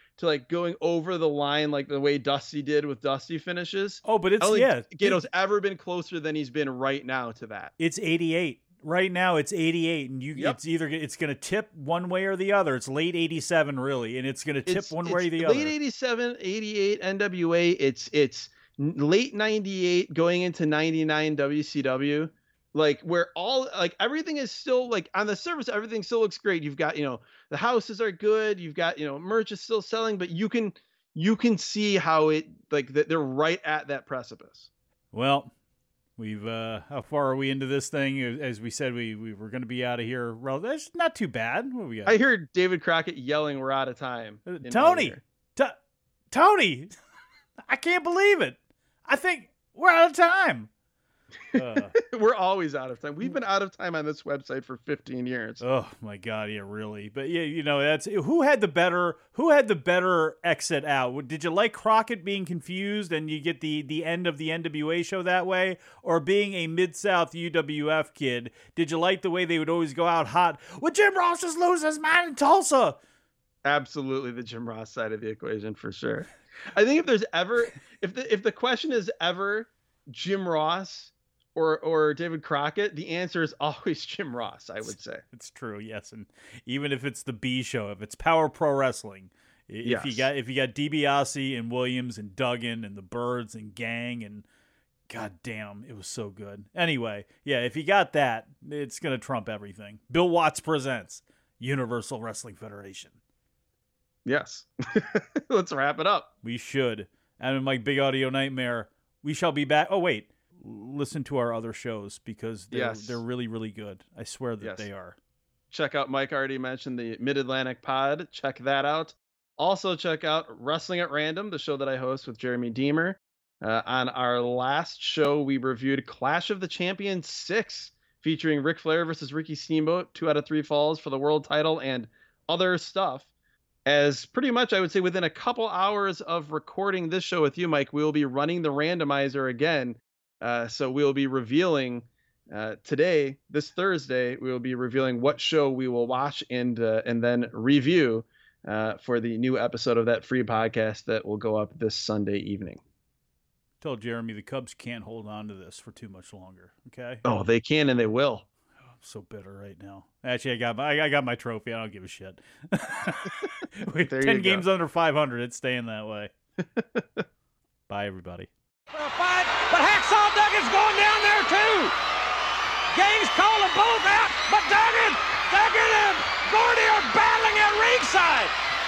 over the line like the way Dusty did with Dusty finishes. Oh, but Gato's ever been closer than he's been right now to that. It's 88. Right now it's 88, and it's going to tip one way or the other. It's late 87 really, and it's going to tip one way or the other. Late 87, 88 NWA, it's late 98 going into 99 WCW, where everything is still on the surface, everything still looks great. You've got, the houses are good, you've got, merch is still selling, but you can see how it that they're right at that precipice. Well, we've how far are we into this thing? As we said, we were going to be out of here. Well, that's not too bad. What we got? I heard David Crockett yelling, "We're out of time." Tony, Tony, I can't believe it. I think we're out of time. We're always out of time. We've been out of time on this website for 15 years. Oh my God, yeah, really. But yeah, that's who had the better exit out. Did you like Crockett being confused and you get the end of the NWA show that way, or being a Mid-South UWF kid? Did you like the way they would always go out hot? Would Jim Ross just lose his mind in Tulsa? Absolutely, the Jim Ross side of the equation for sure. I think if there's ever, if the question is ever Jim Ross or David Crockett, the answer is always Jim Ross, I would say. It's true, yes. And even if it's the B show, if it's Power Pro Wrestling, if you got DiBiase and Williams and Duggan and the Birds and Gang, and God damn, it was so good. Anyway, yeah, if you got that, it's going to trump everything. Bill Watts presents Universal Wrestling Federation. Yes. Let's wrap it up. We should. And Mike Big Audio Nightmare, we shall be back. Oh, wait. Listen to our other shows because they're really, really good. I swear that they are. Check out, Mike already mentioned the Mid-Atlantic Pod. Check that out. Also check out Wrestling at Random, the show that I host with Jeremy Deemer. On our last show, we reviewed Clash of the Champions 6, featuring Ric Flair versus Ricky Steamboat, 2 out of 3 falls for the world title and other stuff. As pretty much, I would say, within a couple hours of recording this show with you, Mike, we will be running the randomizer again. So we'll be revealing today, this Thursday, we will be revealing what show we will watch and then review for the new episode of that free podcast that will go up this Sunday evening. Told Jeremy the Cubs can't hold on to this for too much longer. Okay. Oh, they can and they will. So bitter right now. Actually, I got my trophy. I don't give a shit. 10 games under 500. It's staying that way. Bye, everybody. For a fight, but Hacksaw Duggan's going down there too. Gang's calling both out, but Duggan and Gordy are battling at ringside.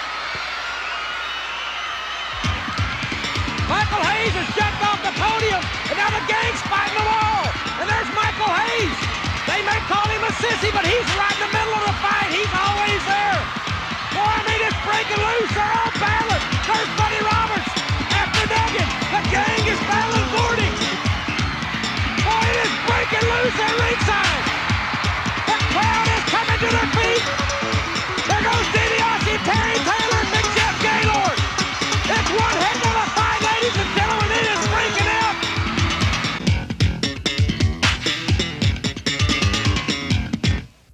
Michael Hayes has jumped off the podium, and now the Gang's fighting them all. And there's Michael Hayes. They may call him a sissy, but he's right in the middle of the fight. He's always there. Boy, I mean, it's breaking loose. They're all battling. There's Buddy Roberts after Duggan. The Gang is battling Gordy. Boy, it is breaking loose at ringside.